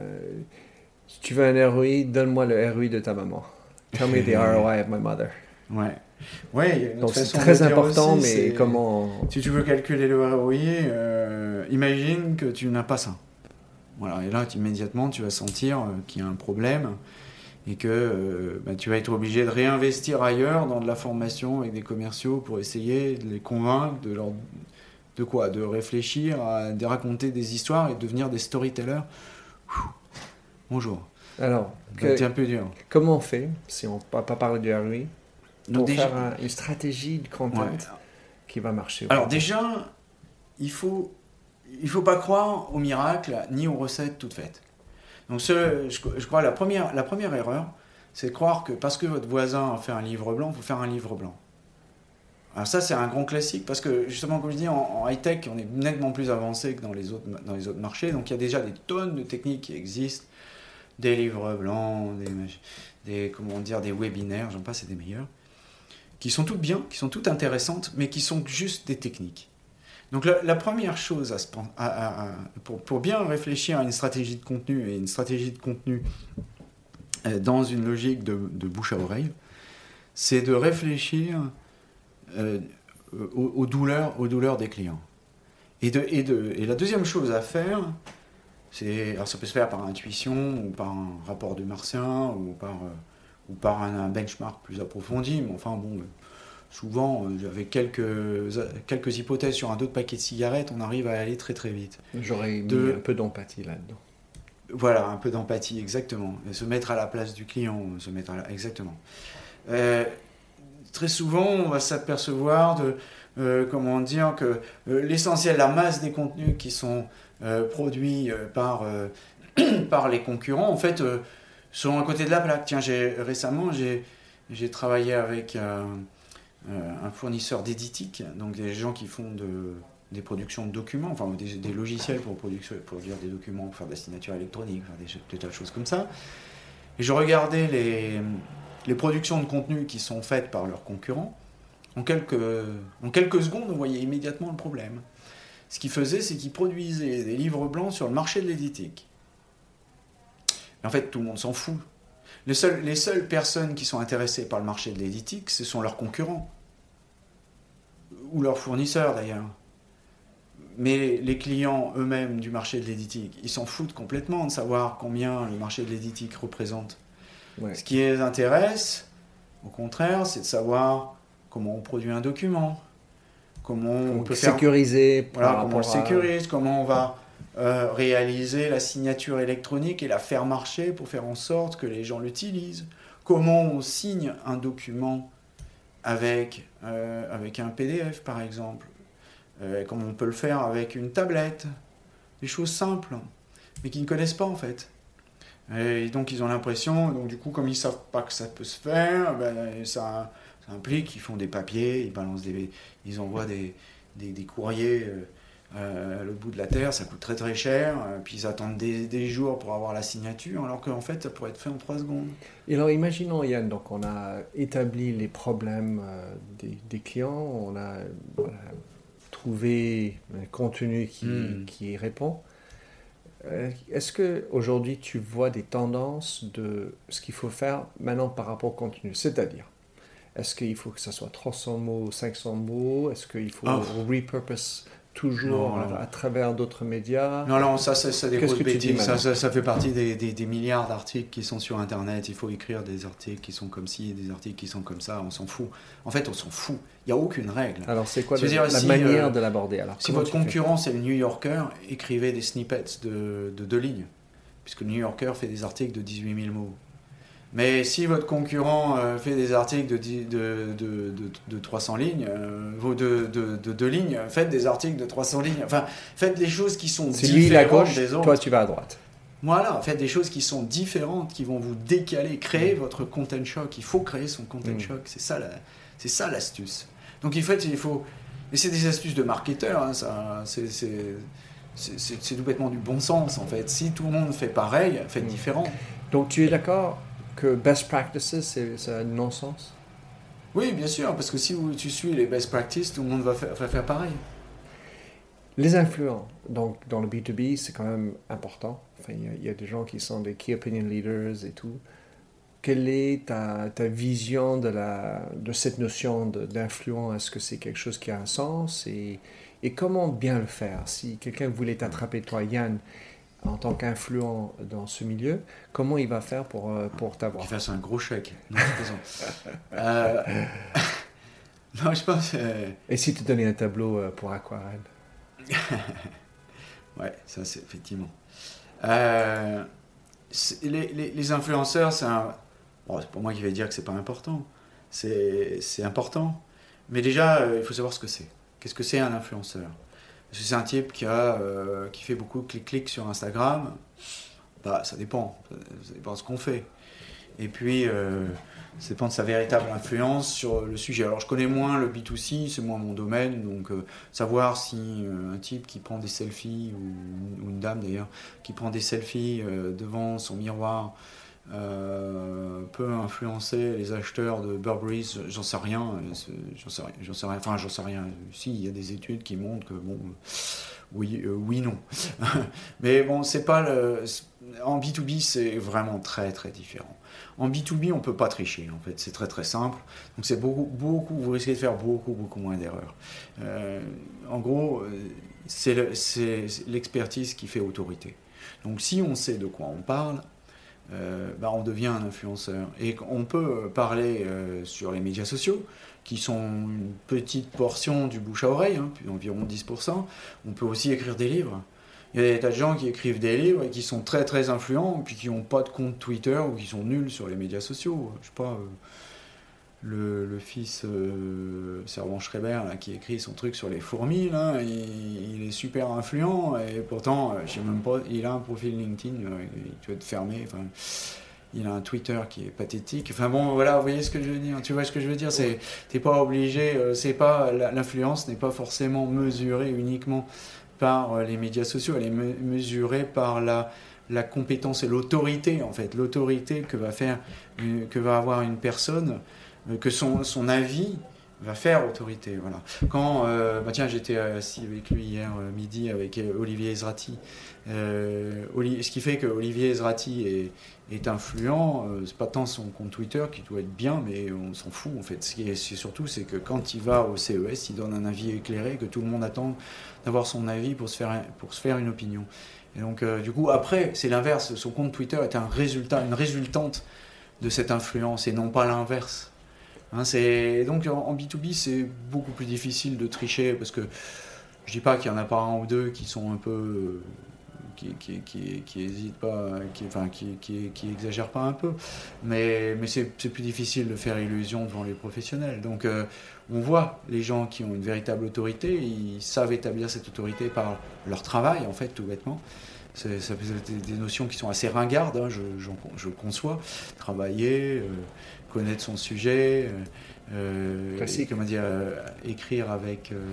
si tu veux un R O I, donne-moi le R O I de ta maman. Tell me the R O I of my mother. Ouais. Ouais, il y a une Donc autre c'est façon très de dire important, aussi, mais c'est- comment... Si tu veux calculer le R O I, euh, imagine que tu n'as pas ça. Voilà, et là immédiatement tu vas sentir euh, qu'il y a un problème et que euh, bah, tu vas être obligé de réinvestir ailleurs dans de la formation avec des commerciaux pour essayer de les convaincre de leur de quoi, de réfléchir, à de raconter des histoires et de devenir des storytellers. Ouh. Bonjour. Alors, Ça que- un peu dur. comment on fait, si on ne va pas parler du R O I, Donc pour déjà- faire un- une stratégie de content Ouais. qui va marcher? Alors déjà, il faut il faut pas croire au miracle ni aux recettes toutes faites. Donc ce, je, je crois la première la première erreur, c'est de croire que parce que votre voisin a fait un livre blanc, il faut faire un livre blanc. Alors ça c'est un grand classique parce que justement comme je dis en, en high tech, on est nettement plus avancé que dans les autres dans les autres marchés. Donc il y a déjà des tonnes de techniques qui existent, des livres blancs, des des comment dire des webinaires, j'en passe, c'est des meilleurs, qui sont toutes bien, qui sont toutes intéressantes, mais qui sont juste des techniques. Donc la, la première chose à se, à, à, à, pour, pour bien réfléchir à une stratégie de contenu et une stratégie de contenu euh, dans une logique de, de bouche à oreille, c'est de réfléchir euh, aux, aux douleurs, aux douleurs des clients. Et, de, et, de, et la deuxième chose à faire, c'est, alors ça peut se faire par intuition ou par un rapport de martien ou par, euh, ou par un, un benchmark plus approfondi, mais enfin bon... Souvent, avec quelques, quelques hypothèses sur un autre paquet de cigarettes, on arrive à aller très très vite. J'aurais mis De- un peu d'empathie là-dedans. Voilà, un peu d'empathie, exactement. Et se mettre à la place du client, se mettre à la... exactement. Euh, très souvent, on va s'apercevoir de, euh, comment dire, que euh, l'essentiel, la masse des contenus qui sont euh, produits euh, par, euh, par les concurrents, en fait, euh, sont à côté de la plaque. Tiens, j'ai, récemment, j'ai, j'ai travaillé avec... Euh, Euh, un fournisseur d'éditique, donc des gens qui font de, des productions de documents, enfin des, des logiciels pour, production, pour produire des documents, pour faire de la signature électronique, faire des, des tas de choses comme ça. Et je regardais les, les productions de contenu qui sont faites par leurs concurrents. En quelques, en quelques secondes, on voyait immédiatement le problème. Ce qu'ils faisaient, c'est qu'ils produisaient des livres blancs sur le marché de l'éditique. Et en fait, tout le monde s'en fout. Les seules, les seules personnes qui sont intéressées par le marché de l'éditique, ce sont leurs concurrents. Ou leurs fournisseurs d'ailleurs. Mais les clients eux-mêmes du marché de l'éditique, ils s'en foutent complètement de savoir combien le marché de l'éditique représente. Ouais. Ce qui les intéresse, au contraire, c'est de savoir comment on produit un document, comment on Donc, peut faire... sécuriser par Voilà, comment on le rapport à- sécurise, comment on va euh, réaliser la signature électronique et la faire marcher pour faire en sorte que les gens l'utilisent. Comment on signe un document avec, euh, avec un P D F, par exemple. Euh, comment on peut le faire avec une tablette. Des choses simples, mais qu'ils ne connaissent pas, en fait. Et donc, ils ont l'impression, donc du coup, comme ils ne savent pas que ça peut se faire, ben, ça, ça implique qu'ils font des papiers, ils balancent des... Ils envoient des, des, des courriers... Euh, Euh, à l'autre bout de la terre, ça coûte très très cher, euh, puis ils attendent des, des jours pour avoir la signature, alors qu'en fait ça pourrait être fait en trois secondes. Et alors imaginons Yann, donc on a établi les problèmes euh, des, des clients, on a voilà, trouvé un contenu qui, Mm. qui répond. Euh, est-ce qu'aujourd'hui tu vois des tendances de ce qu'il faut faire maintenant par rapport au contenu? C'est-à-dire, est-ce qu'il faut que ça soit trois cents mots, cinq cents mots? Est-ce qu'il faut Oh. repurpose toujours Non, non. à, à travers d'autres médias? Non, non, ça, ça, ça des Qu'est-ce grosses que tu dis bêtises. Ça, maintenant? ça, ça fait partie des, des, des milliards d'articles qui sont sur Internet. Il faut écrire des articles qui sont comme ci, des articles qui sont comme ça. On s'en fout. En fait, on s'en fout. Il n'y a aucune règle. Alors, c'est quoi Je veux le- dire, la si, manière euh, de l'aborder alors? Si Comment votre tu fais? concurrent, c'est le New Yorker, écrivez des snippets de, de deux lignes. Puisque le New Yorker fait des articles de dix-huit mille mots. Mais si votre concurrent euh, fait des articles de, dix- de, de, de, de trois cents lignes, euh, vos de, de, de deux lignes, faites des articles de trois cents lignes. Enfin, faites des choses qui sont Si lui il est à différentes gauche, des autres. toi tu vas à droite. Voilà, faites des choses qui sont différentes, qui vont vous décaler, créer Mm. votre content shock. Il faut créer son content Mm. shock, c'est ça, la, c'est ça l'astuce. Donc en fait, il faut... Mais c'est des astuces de marketeur, hein, ça, c'est, c'est, c'est, c'est, c'est tout bêtement du bon sens en fait. Si tout le monde fait pareil, faites Mm. différent. Donc tu es d'accord que best practices, c'est, c'est un non-sens? Oui, bien sûr, parce que si vous, tu suis les best practices, tout le monde va faire, va faire pareil. Les influents, donc dans le B deux B, c'est quand même important. Enfin, il y a- il y, a des gens qui sont des key opinion leaders et tout. Quelle est ta, ta vision de, la, de cette notion de, d'influent? Est-ce que c'est quelque chose qui a un sens? Et, et comment bien le faire? Si quelqu'un voulait t'attraper, toi, Yann, en tant qu'influent dans ce milieu, comment il va faire pour, euh, pour t'avoir? Qu'il fasse un gros chèque. Non, je plaisante. euh... non, je pense... euh, Et si tu donnais un tableau euh, pour aquarelle? Ouais, ça c'est effectivement. Euh, c'est- les, les, les influenceurs, c'est un... Bon, c'est pour moi qui vais dire que c'est pas important. C'est, c'est important. Mais déjà, euh, il faut savoir ce que c'est. Qu'est-ce que c'est un influenceur? Est-ce que c'est un type qui, a, euh, qui fait beaucoup de clics-clics sur Instagram? Bah, ça dépend. Ça dépend de ce qu'on fait. Et puis, euh, ça dépend de sa véritable influence sur le sujet. Alors, je connais moins le B deux C, c'est moins mon domaine, donc euh, savoir si euh, un type qui prend des selfies, ou, ou une dame d'ailleurs, qui prend des selfies euh, devant son miroir, euh, peut influencer les acheteurs de Burberry, j'en sais rien, c'est- j'en sais rien, j'en sais rien, enfin j'en sais rien. Si, il y a des études qui montrent que bon, oui, euh, oui, non. Mais bon, c'est pas le... En B deux B, c'est vraiment très très différent. En B deux B, on peut pas tricher, en fait, c'est très très simple. Donc c'est beaucoup, beaucoup, vous risquez de faire beaucoup, beaucoup moins d'erreurs. Euh, en gros, euh, c'est, le- c'est l'expertise qui fait autorité. Donc si on sait de quoi on parle, euh, bah, on devient un influenceur. Et on peut parler euh, sur les médias sociaux, qui sont une petite portion du bouche à oreille, hein, puis environ dix pour cent. On peut aussi écrire des livres. Il y a des tas de gens qui écrivent des livres et qui sont très très influents, puis qui n'ont pas de compte Twitter ou qui sont nuls sur les médias sociaux. Je sais pas, euh, le, le fils euh, Servan Schreiber là, qui écrit son truc sur les fourmis, là, il, il est super influent et pourtant, euh, je sais même pas, il a un profil LinkedIn, euh, il doit être fermé. Enfin, il a un Twitter qui est pathétique. Enfin bon, voilà, vous voyez ce que je veux dire. Tu vois ce que je veux dire. C'est, t'es pas obligé. euh, c'est pas l'influence n'est pas forcément mesurée uniquement par euh, les médias sociaux. Elle est me- mesurée par la la compétence et l'autorité en fait, l'autorité que va faire, une- que va avoir une personne, euh, que son son avis va faire autorité. Voilà. Quand, euh, bah tiens, j'étais assis avec lui hier euh, midi avec euh, Olivier Ezrati. Euh, Oli- ce qui fait que Olivier Ezrati est, est influent, euh, c'est pas tant son compte Twitter qui doit être bien, mais on s'en fout en fait. Ce qui est, c'est surtout, c'est que quand il va au C E S, il donne un avis éclairé, que tout le monde attend d'avoir son avis pour se faire, un- pour se faire une opinion. Et donc, euh, du coup, après, c'est l'inverse. Son compte Twitter est un résultat, une résultante de cette influence et non pas l'inverse. Hein, c'est... Donc en, en B deux B, c'est beaucoup plus difficile de tricher parce que je dis pas qu'il y en a pas un ou deux qui sont un peu. euh, qui, qui, qui, qui hésitent pas, qui, enfin, qui, qui, qui exagèrent pas un peu, mais, mais c'est, c'est plus difficile de faire illusion devant les professionnels. Donc euh, on voit les gens qui ont une véritable autorité, ils savent établir cette autorité par leur travail, en fait, tout bêtement. C'est, ça peut être des, des notions qui sont assez ringardes, hein, je, je, je conçois. Travailler, euh, connaître son sujet, euh, Classique. et, comment dire, euh, écrire avec, euh,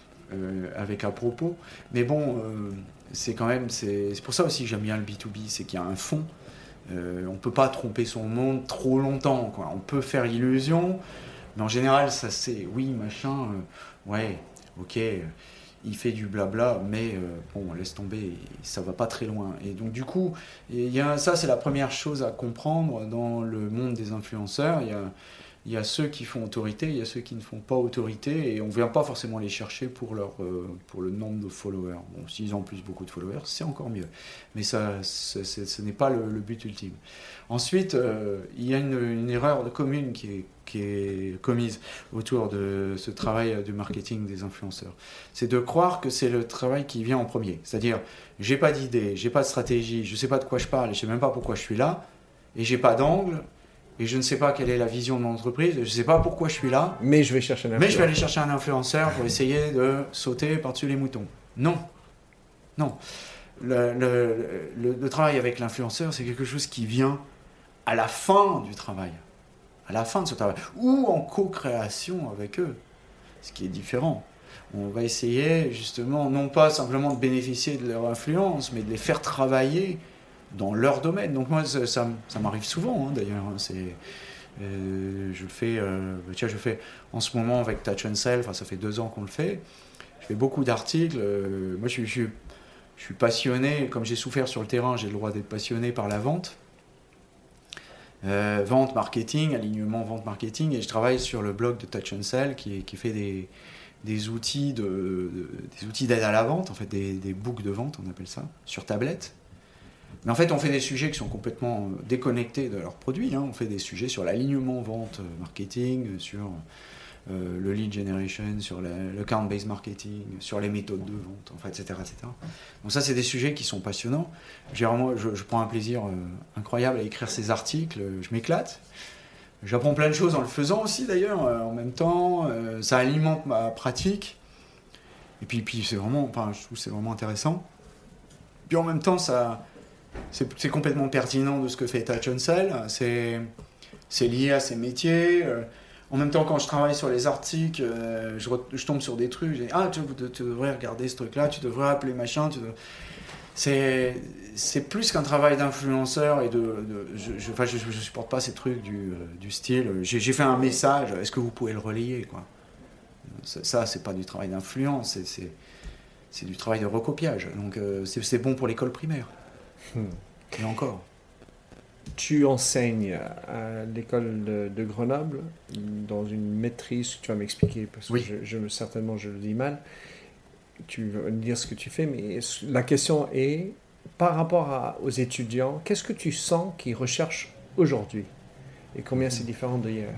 euh, avec à propos. Mais bon, euh, c'est quand même, c'est, c'est pour ça aussi que j'aime bien le B deux B, c'est qu'il y a un fond. Euh, on ne peut pas tromper son monde trop longtemps, quoi. On peut faire illusion, mais en général, ça c'est oui, machin, euh, ouais, ok, euh, il fait du blabla, mais euh, bon, laisse tomber, ça va pas très loin. Et donc du coup, il y a, ça c'est la première chose à comprendre dans le monde des influenceurs. Il y a, il y a ceux qui font autorité, il y a ceux qui ne font pas autorité, et on ne vient pas forcément les chercher pour, leur, euh, pour le nombre de followers. Bon, s'ils ont en plus beaucoup de followers, c'est encore mieux. Mais ça, c'est, c'est, ce n'est pas le, le but ultime. Ensuite, euh, il y a une, une erreur de commune qui est, qui est commise autour de ce travail du marketing des influenceurs. C'est de croire que c'est le travail qui vient en premier. C'est-à-dire, j'ai pas d'idée, j'ai pas de stratégie, je sais pas de quoi je parle, je sais même pas pourquoi je suis là, et j'ai pas d'angle, et je ne sais pas quelle est la vision de mon entreprise, je ne sais pas pourquoi je suis là. Mais je vais chercher un influenceur. Mais je vais aller chercher un influenceur pour essayer de sauter par-dessus les moutons. Non. Non. Le, le, le, le travail avec l'influenceur, c'est quelque chose qui vient à la fin du travail. À la fin de ce travail. Ou en co-création avec eux. Ce qui est différent. On va essayer, justement, non pas simplement de bénéficier de leur influence, mais de les faire travailler dans leur domaine. Donc moi, ça, ça, ça m'arrive souvent, hein, d'ailleurs. C'est, euh, je fais, euh, tiens, je fais en ce moment avec Touch and Sell, enfin, ça fait deux ans qu'on le fait. Je fais beaucoup d'articles. Euh, moi, je, je, je suis passionné, comme j'ai souffert sur le terrain, j'ai le droit d'être passionné par la vente. Euh, vente, marketing, alignement, vente, marketing. Et je travaille sur le blog de Touch and Sell qui, qui fait des, des outils de, de, des outils d'aide à la vente, en fait, des, des books de vente, on appelle ça, sur tablette. Mais en fait, on fait des sujets qui sont complètement déconnectés de leurs produits. Hein. On fait des sujets sur l'alignement vente, marketing, sur euh, le lead generation, sur le, le count-based marketing, sur les méthodes de vente, en fait, et cetera, et cetera. Donc ça, c'est des sujets qui sont passionnants. J'ai vraiment, je, je prends un plaisir euh, incroyable à écrire ces articles. Je m'éclate. J'apprends plein de choses en le faisant aussi, d'ailleurs, euh, en même temps. Euh, ça alimente ma pratique. Et puis, puis c'est vraiment, enfin, je trouve que c'est vraiment intéressant. Puis en même temps, ça... C'est, c'est complètement pertinent de ce que fait Touch and Sell. C'est, c'est lié à ses métiers. Euh, en même temps, quand je travaille sur les articles, euh, je, re, je tombe sur des trucs. Je dis, ah, tu, tu devrais regarder ce truc-là, tu devrais appeler machin. Tu devrais... c'est, c'est plus qu'un travail d'influenceur. Et de, de, je, je, enfin, je, je supporte pas ces trucs du, euh, du style. J'ai, j'ai fait un message, est-ce que vous pouvez le relayer, quoi. Ça, ça, c'est pas du travail d'influence, c'est, c'est, c'est du travail de recopiage. Donc, euh, c'est, c'est bon pour l'école primaire. Hmm. Et encore. Tu enseignes à l'école de, de Grenoble dans une maîtrise, tu vas m'expliquer parce oui. que je, je, certainement je le dis mal. Tu vas me dire ce que tu fais, mais la question est par rapport à, aux étudiants, qu'est-ce que tu sens qu'ils recherchent aujourd'hui et combien c'est différent d'hier?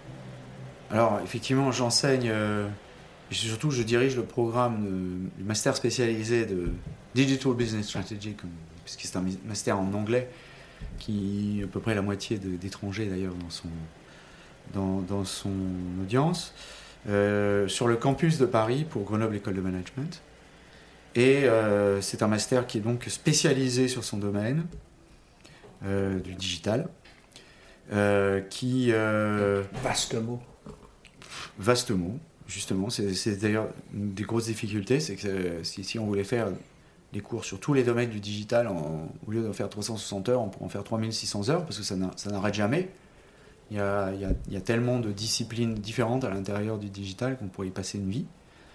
Alors effectivement, j'enseigne, euh, surtout je dirige le programme de, du master spécialisé de Digital Business Strategy, comme puisque c'est un master en anglais, qui à peu près la moitié de, d'étrangers d'ailleurs dans son, dans, dans son audience, euh, sur le campus de Paris pour Grenoble École de Management. Et euh, c'est un master qui est donc spécialisé sur son domaine euh, du digital, euh, qui... Euh, vaste mot. Vaste mot, justement. C'est, c'est d'ailleurs une des grosses difficultés, c'est que si, si on voulait faire des cours sur tous les domaines du digital, en, au lieu d'en faire trois cent soixante heures, on pourrait en faire trois mille six cents heures, parce que ça, ça n'arrête jamais. Il y, a, il, y a, il y a tellement de disciplines différentes à l'intérieur du digital qu'on pourrait y passer une vie.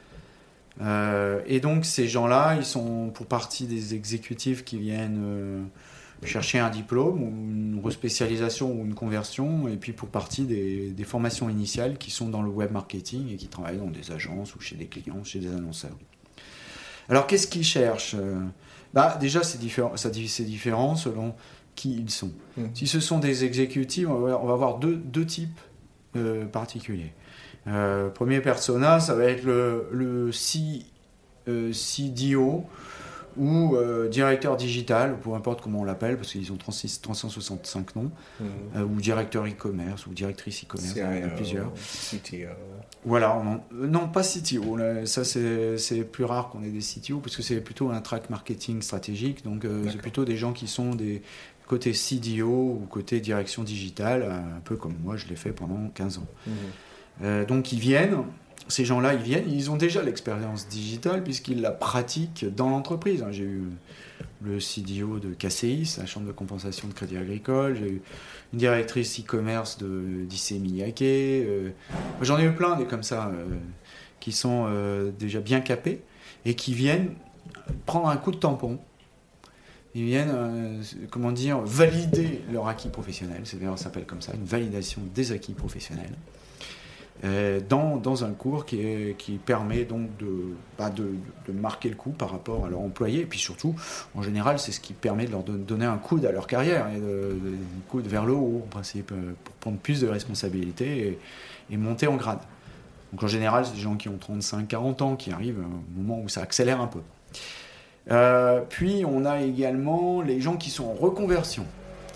Euh, et donc ces gens-là, ils sont pour partie des exécutifs qui viennent euh, chercher un diplôme ou une respécialisation ou une conversion, et puis pour partie des, des formations initiales qui sont dans le web marketing et qui travaillent dans des agences ou chez des clients, chez des annonceurs. Alors, qu'est-ce qu'ils cherchent ? Bah, déjà, c'est différent, ça, c'est différent selon qui ils sont. Mmh. Si ce sont des exécutifs, on va, on va avoir deux, deux types euh, particuliers. Euh, premier persona, ça va être le, le C, euh, C D O ou euh, directeur digital, peu importe comment on l'appelle, parce qu'ils ont trois cent soixante-cinq noms, mmh. euh, ou directeur e-commerce, ou directrice e-commerce, il y en a plusieurs. C T O. Voilà, on en, non, pas C T O, là, ça c'est, c'est plus rare qu'on ait des C T O, parce que c'est plutôt un track marketing stratégique, donc euh, c'est plutôt des gens qui sont des côté C D O ou côté direction digitale, un peu comme moi je l'ai fait pendant quinze ans. Mmh. Euh, donc ils viennent... Ces gens-là, ils viennent, ils ont déjà l'expérience digitale puisqu'ils la pratiquent dans l'entreprise. J'ai eu le C D O de K C I S, la Chambre de compensation de crédit agricole, j'ai eu une directrice e-commerce de, d'Issey Miyake. Euh, j'en ai eu plein des comme ça euh, qui sont euh, déjà bien capés et qui viennent prendre un coup de tampon ils viennent, euh, comment dire, valider leur acquis professionnel. C'est d'ailleurs, ça s'appelle comme ça, une validation des acquis professionnels. Euh, dans, dans un cours qui, est, qui permet donc de, bah de, de marquer le coup par rapport à leur employé. Et puis surtout, en général, c'est ce qui permet de leur donner un coude à leur carrière, et de, de, un coude vers le haut, en principe, pour prendre plus de responsabilités et, et monter en grade. Donc en général, c'est des gens qui ont trente-cinq à quarante ans, qui arrivent au moment où ça accélère un peu. Euh, puis on a également les gens qui sont en reconversion.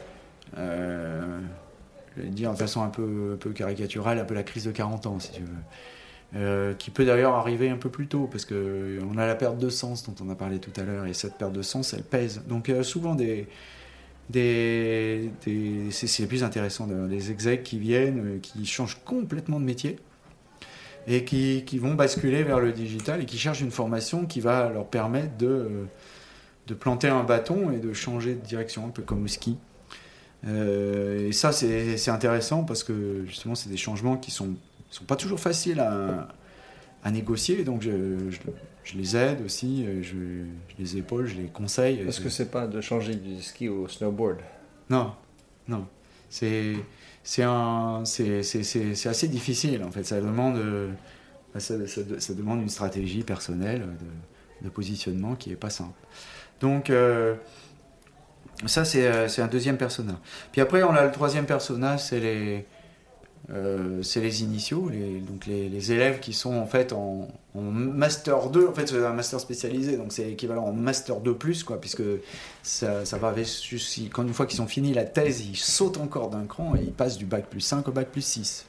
Euh, je vais dire de façon un peu, un peu caricaturale, un peu la crise de quarante ans, si tu veux. Euh, qui peut d'ailleurs arriver un peu plus tôt, parce qu'on a la perte de sens dont on a parlé tout à l'heure, et cette perte de sens, elle pèse. Donc euh, souvent, des, des, des, c'est, c'est le plus intéressant, des execs qui viennent, qui changent complètement de métier, et qui, qui vont basculer vers le digital, et qui cherchent une formation qui va leur permettre de, de planter un bâton et de changer de direction, un peu comme au ski. Euh, et ça, c'est, c'est intéressant parce que justement, c'est des changements qui sont, sont pas toujours faciles à, à négocier. Donc, je, je, je les aide aussi, je, je les épaule, je les conseille. Parce que c'est pas de changer du ski au snowboard. Non, non. C'est, c'est, un, c'est, c'est, c'est, c'est assez difficile en fait. Ça demande, ça, ça, ça demande une stratégie personnelle de, de positionnement qui est pas simple. Donc, euh, ça, c'est, c'est un deuxième persona. Puis après, on a le troisième persona, c'est les, euh, c'est les initiaux, les, donc les, les élèves qui sont en fait en, en Master deux. En fait, c'est un Master spécialisé, donc c'est équivalent en Master deux plus, quoi, puisque ça, ça va avec, quand une fois qu'ils ont fini la thèse, ils sautent encore d'un cran et ils passent du bac plus cinq au bac plus six.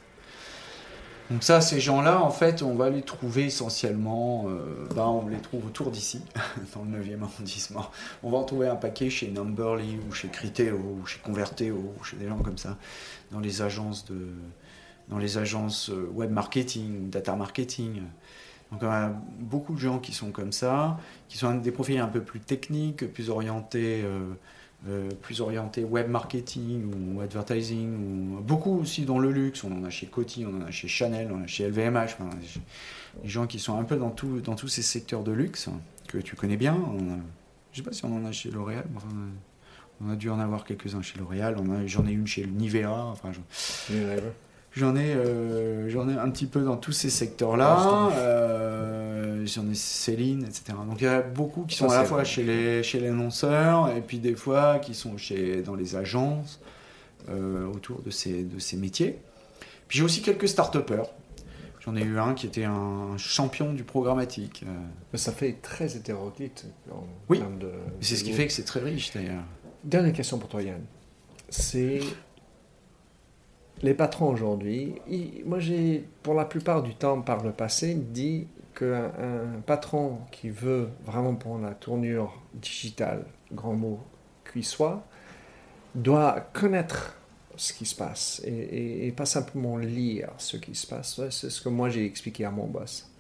Donc ça, ces gens-là, en fait, on va les trouver essentiellement, euh, ben on les trouve autour d'ici, dans le neuvième arrondissement. On va en trouver un paquet chez Numberly, ou chez Criteo, ou chez Converteo, ou chez des gens comme ça, dans les agences, de, dans les agences web marketing, data marketing. Donc on a beaucoup de gens qui sont comme ça, qui sont des profils un peu plus techniques, plus orientés... Euh, Euh, plus orienté web marketing ou advertising, ou beaucoup aussi dans le luxe. On en a chez Coty, on en a chez Chanel, on en a chez L V M H, enfin, des gens qui sont un peu dans, tout, dans tous ces secteurs de luxe que tu connais bien. On a, je ne sais pas si on en a chez L'Oréal, mais enfin, on a dû en avoir quelques-uns chez L'Oréal. On a, j'en ai une chez Nivea. Enfin, je, J'en ai, euh, j'en ai un petit peu dans tous ces secteurs-là. Euh, j'en ai Céline, et cetera. Donc il y a beaucoup qui sont ça, à la fois chez les, chez les annonceurs et puis des fois qui sont chez, dans les agences euh, autour de ces, de ces métiers. Puis j'ai aussi quelques start-upers. J'en ai eu un qui était un champion du programmatique. Mais ça fait très hétéroclite. En oui, termes de, c'est de ce qui fait que c'est très riche d'ailleurs. Dernière question pour toi, Yann. C'est... Les patrons aujourd'hui, ils, moi j'ai pour la plupart du temps par le passé dit qu'un un patron qui veut vraiment prendre la tournure digitale, grand mot qu'il soit, doit connaître ce qui se passe et, et, et pas simplement lire ce qui se passe. C'est ce que moi j'ai expliqué à mon boss.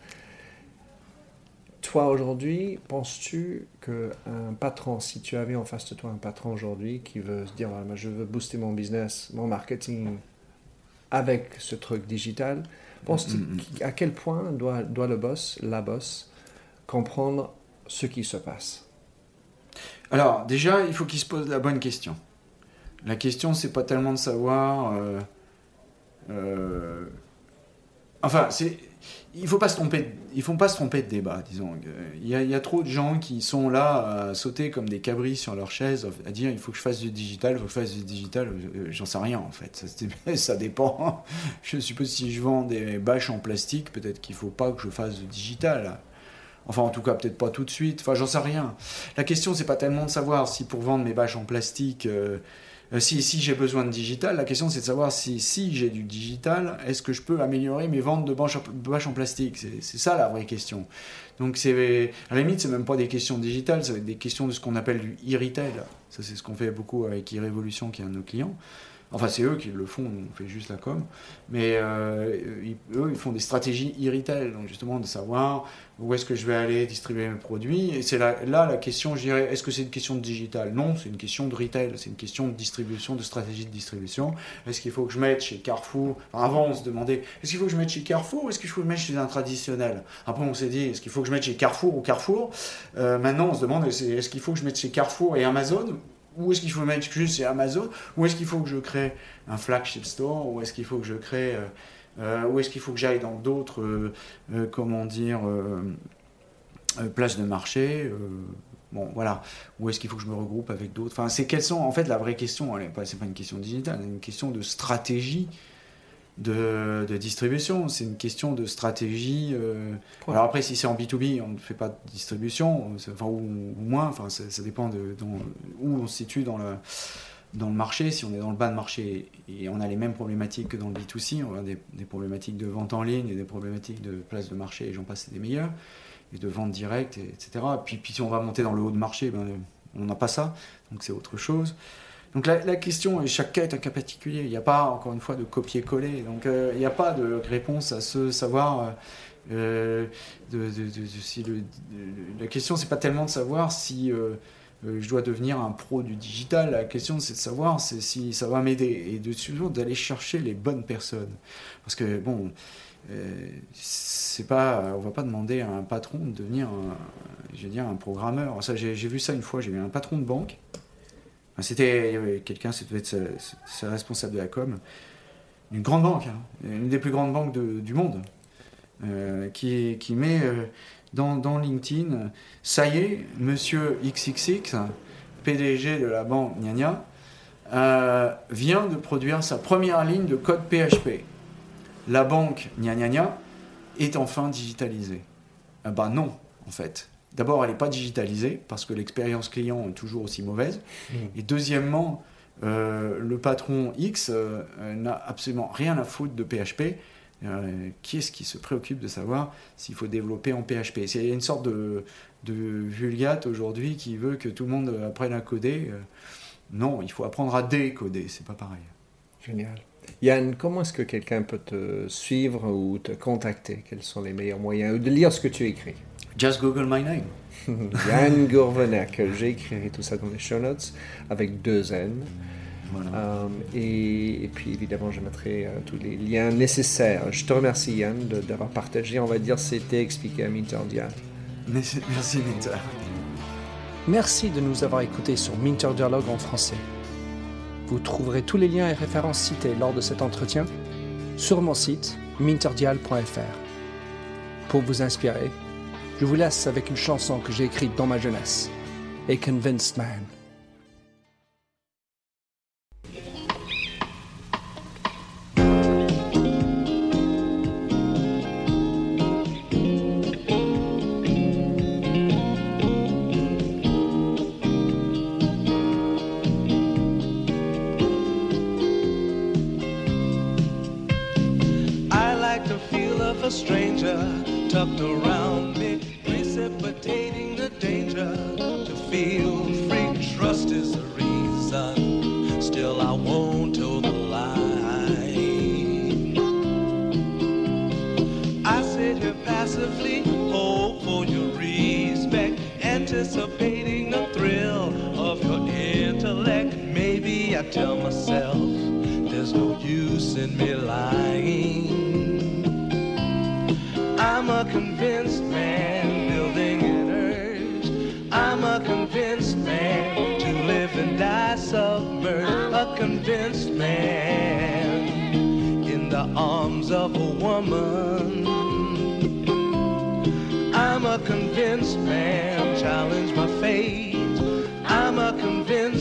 Toi aujourd'hui, penses-tu qu'un patron, si tu avais en face de toi un patron aujourd'hui qui veut se dire ah, je veux booster mon business, mon marketing avec ce truc digital, penses-tu mm-hmm. à quel point doit, doit le boss, la boss, comprendre ce qui se passe? Alors, déjà, il faut qu'il se pose la bonne question. La question, c'est pas tellement de savoir... Euh, euh, enfin, c'est... Il ne faut pas se tromper, il faut pas se tromper de débat, disons. Il y, a, il y a trop de gens qui sont là à sauter comme des cabris sur leur chaise, à dire il faut que je fasse du digital, il faut que je fasse du digital. J'en sais rien en fait, ça, ça dépend. Je suppose si je vends des bâches en plastique, peut-être qu'il ne faut pas que je fasse du digital. Enfin, en tout cas, peut-être pas tout de suite. Enfin, j'en sais rien. La question, c'est pas tellement de savoir si pour vendre mes bâches en plastique... Euh, Si, si j'ai besoin de digital, la question c'est de savoir si, si j'ai du digital, est-ce que je peux améliorer mes ventes de bâches en, bâches en plastique. C'est, c'est ça la vraie question. Donc c'est, à la limite, c'est même pas des questions digitales, ça va être des questions de ce qu'on appelle du e-retail. Ça c'est ce qu'on fait beaucoup avec e-Révolution qui est un de nos clients. Enfin, c'est eux qui le font, nous, on fait juste la com. Mais euh, ils, eux, ils font des stratégies e-retail, donc justement de savoir où est-ce que je vais aller distribuer mes produits. Et c'est là, là la question, je dirais, est-ce que c'est une question de digital? Non, c'est une question de retail, c'est une question de distribution, de stratégie de distribution. Est-ce qu'il faut que je mette chez Carrefour? Enfin, avant, on se demandait, est-ce qu'il faut que je mette chez Carrefour ou est-ce qu'il faut que je mette chez un traditionnel? Après, on s'est dit, est-ce qu'il faut que je mette chez Carrefour ou Carrefour? euh, Maintenant, on se demande, est-ce qu'il faut que je mette chez Carrefour et Amazon? Ou est-ce qu'il faut mettre juste chez Amazon? Ou est-ce qu'il faut que je crée un flagship store? Ou est-ce qu'il faut que je crée... Euh, euh, ou est-ce qu'il faut que j'aille dans d'autres, euh, euh, comment dire, euh, euh, places de marché? euh, Bon, voilà. Ou est-ce qu'il faut que je me regroupe avec d'autres? Enfin, c'est quelles sont... En fait, la vraie question, elle est pas, c'est pas une question digitale, c'est une question de stratégie de, de distribution. C'est une question de stratégie. Euh... Alors après, si c'est en B deux B, on ne fait pas de distribution, enfin, ou, ou moins. Enfin, ça, ça dépend de dans, où on se situe dans le, dans le marché. Si on est dans le bas de marché et on a les mêmes problématiques que dans le B deux C, on a des, des problématiques de vente en ligne et des problématiques de place de marché, et j'en passe, c'est des meilleurs, et de vente directe, et cetera. Puis, puis si on va monter dans le haut de marché, ben, on n'a pas ça, donc c'est autre chose. Donc la, la question, et chaque cas est un cas particulier, il n'y a pas, encore une fois, de copier-coller, donc euh, il n'y a pas de réponse à ce savoir. Euh, de, de, de, de, si le, de, la question, c'est pas tellement de savoir si euh, euh, je dois devenir un pro du digital, la question c'est de savoir c'est si ça va m'aider, et de toujours d'aller chercher les bonnes personnes. Parce que, bon, euh, c'est pas, on va pas demander à un patron de devenir un, je veux dire, un programmeur. Ça, j'ai, j'ai vu ça une fois, j'ai vu un patron de banque. C'était, il y avait quelqu'un, c'était sa, sa responsable de la com, une grande banque, hein, une des plus grandes banques de, du monde, euh, qui, qui met euh, dans, dans LinkedIn, ça y est, monsieur X X X, P D G de la banque gna gna, euh, vient de produire sa première ligne de code P H P. La banque gna gna gna est enfin digitalisée. Ah ben non, en fait. D'abord, elle n'est pas digitalisée parce que l'expérience client est toujours aussi mauvaise. Mmh. Et deuxièmement, euh, le patron X euh, n'a absolument rien à foutre de P H P. Euh, qui est-ce qui se préoccupe de savoir s'il faut développer en P H P? C'est une sorte de, de vulgate aujourd'hui qui veut que tout le monde apprenne à coder. Euh, non, il faut apprendre à décoder, c'est pas pareil. Génial. Yann, comment est-ce que quelqu'un peut te suivre ou te contacter? Quels sont les meilleurs moyens? Ou de lire ce que tu écris? Just Google my name. Yann Gourvenec. J'écrirai tout ça dans les show notes avec deux N. Voilà. Euh, et, et puis évidemment, je mettrai euh, tous les liens nécessaires. Je te remercie, Yann, de, d'avoir partagé, on va dire, c'était expliqué à Minter Dialogue. Merci, merci Minter. Merci de nous avoir écoutés sur Minter Dialogue en français. Vous trouverez tous les liens et références cités lors de cet entretien sur mon site minterdial point f r. Pour vous inspirer, je vous laisse avec une chanson que j'ai écrite dans ma jeunesse, A Convinced Man. A stranger tucked around me, precipitating the danger to feel free. Trust is the reason, still I won't toe the line. I sit here passively, hope for your respect, anticipating the thrill of your intellect. Maybe I tell myself there's no use in me lying. I'm a convinced man, building an urge. I'm a convinced man, to live and die submerged. A convinced man, in the arms of a woman. I'm a convinced man, challenge my fate. I'm a convinced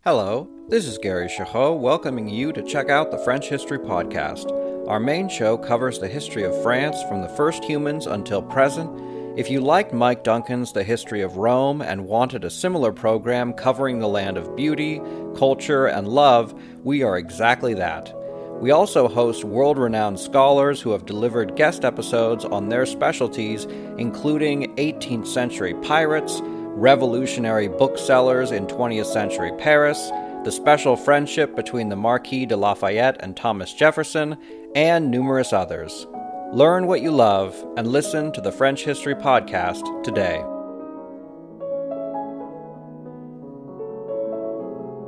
Hello, this is Gary Chahot welcoming you to check out the French History Podcast. Our main show covers the history of France from the first humans until present. If you liked Mike Duncan's The History of Rome and wanted a similar program covering the land of beauty, culture, and love, we are exactly that. We also host world-renowned scholars who have delivered guest episodes on their specialties, including eighteenth century pirates, revolutionary booksellers in twentieth century Paris, the special friendship between the Marquis de Lafayette and Thomas Jefferson, and numerous others. Learn what you love and listen to the French History Podcast today.